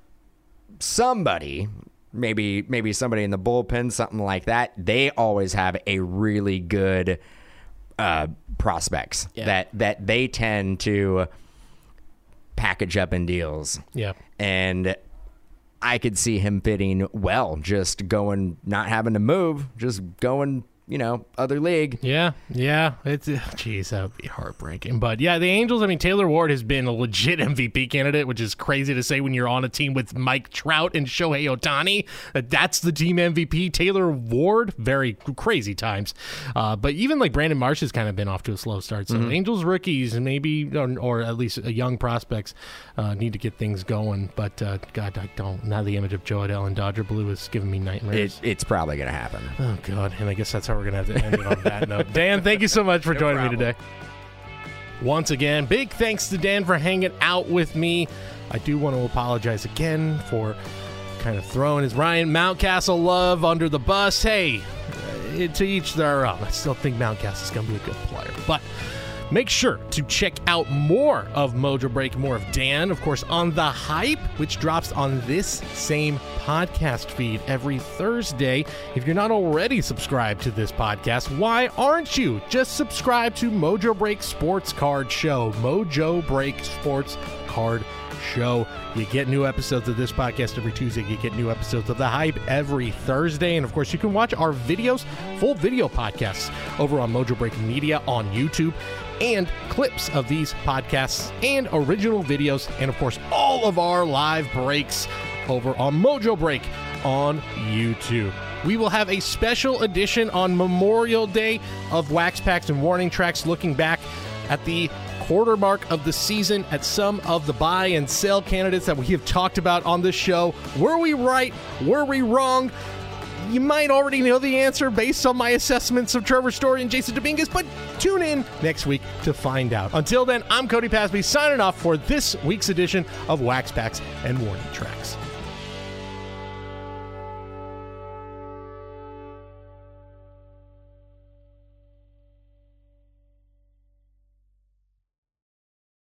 S2: somebody, maybe maybe somebody in the bullpen, something like that. They always have a really good uh, prospects
S1: Yeah.
S2: that that they tend to package up in deals.
S1: Yeah.
S2: And I could see him fitting well, just going, not having to move, just going, you know, other league.
S1: Yeah, yeah. It's geez, that would be heartbreaking. But yeah, the Angels, I mean, Taylor Ward has been a legit M V P candidate, which is crazy to say when you're on a team with Mike Trout and Shohei Ohtani. That that's the team M V P. Taylor Ward, very crazy times. Uh, but even like Brandon Marsh has kind of been off to a slow start. So
S2: Mm-hmm.
S1: Angels rookies, maybe, or, or at least uh, young prospects, uh, need to get things going. But uh, God, I don't. Now the image of Joe Adele and Dodger Blue is giving me nightmares.
S2: It, it's probably going to happen.
S1: Oh, God. And I guess that's how we're going to have to end it on that note. Dan, thank you so much for
S2: No
S1: joining
S2: problem.
S1: me today. Once again, big thanks to Dan for hanging out with me. I do want to apologize again for kind of throwing his Ryan Mountcastle love under the bus. Hey, uh, to each their own. I still think Mountcastle is going to be a good player. But make sure to check out more of Mojo Break, more of Dan, of course, on The Hype, which drops on this same podcast feed every Thursday. If you're not already subscribed to this podcast, why aren't you? Just subscribe to Mojo Break Sports Card Show. Mojo Break Sports Card Show. You get new episodes of this podcast every Tuesday. You get new episodes of The Hype every Thursday. And of course, you can watch our videos, full video podcasts over on Mojo Break Media on YouTube, and clips of these podcasts and original videos, and of course, all of our live breaks over on Mojo Break on YouTube. We will have a special edition on Memorial Day of Wax Packs and Warning Tracks, looking back at the quarter mark of the season at some of the buy and sell candidates that we have talked about on this show. Were we right? Were we wrong? You might already know the answer based on my assessments of Trevor Story and Jason Dominguez, but tune in next week to find out. Until then, I'm Cody Pasby signing off for this week's edition of Wax Packs and Warning Tracks.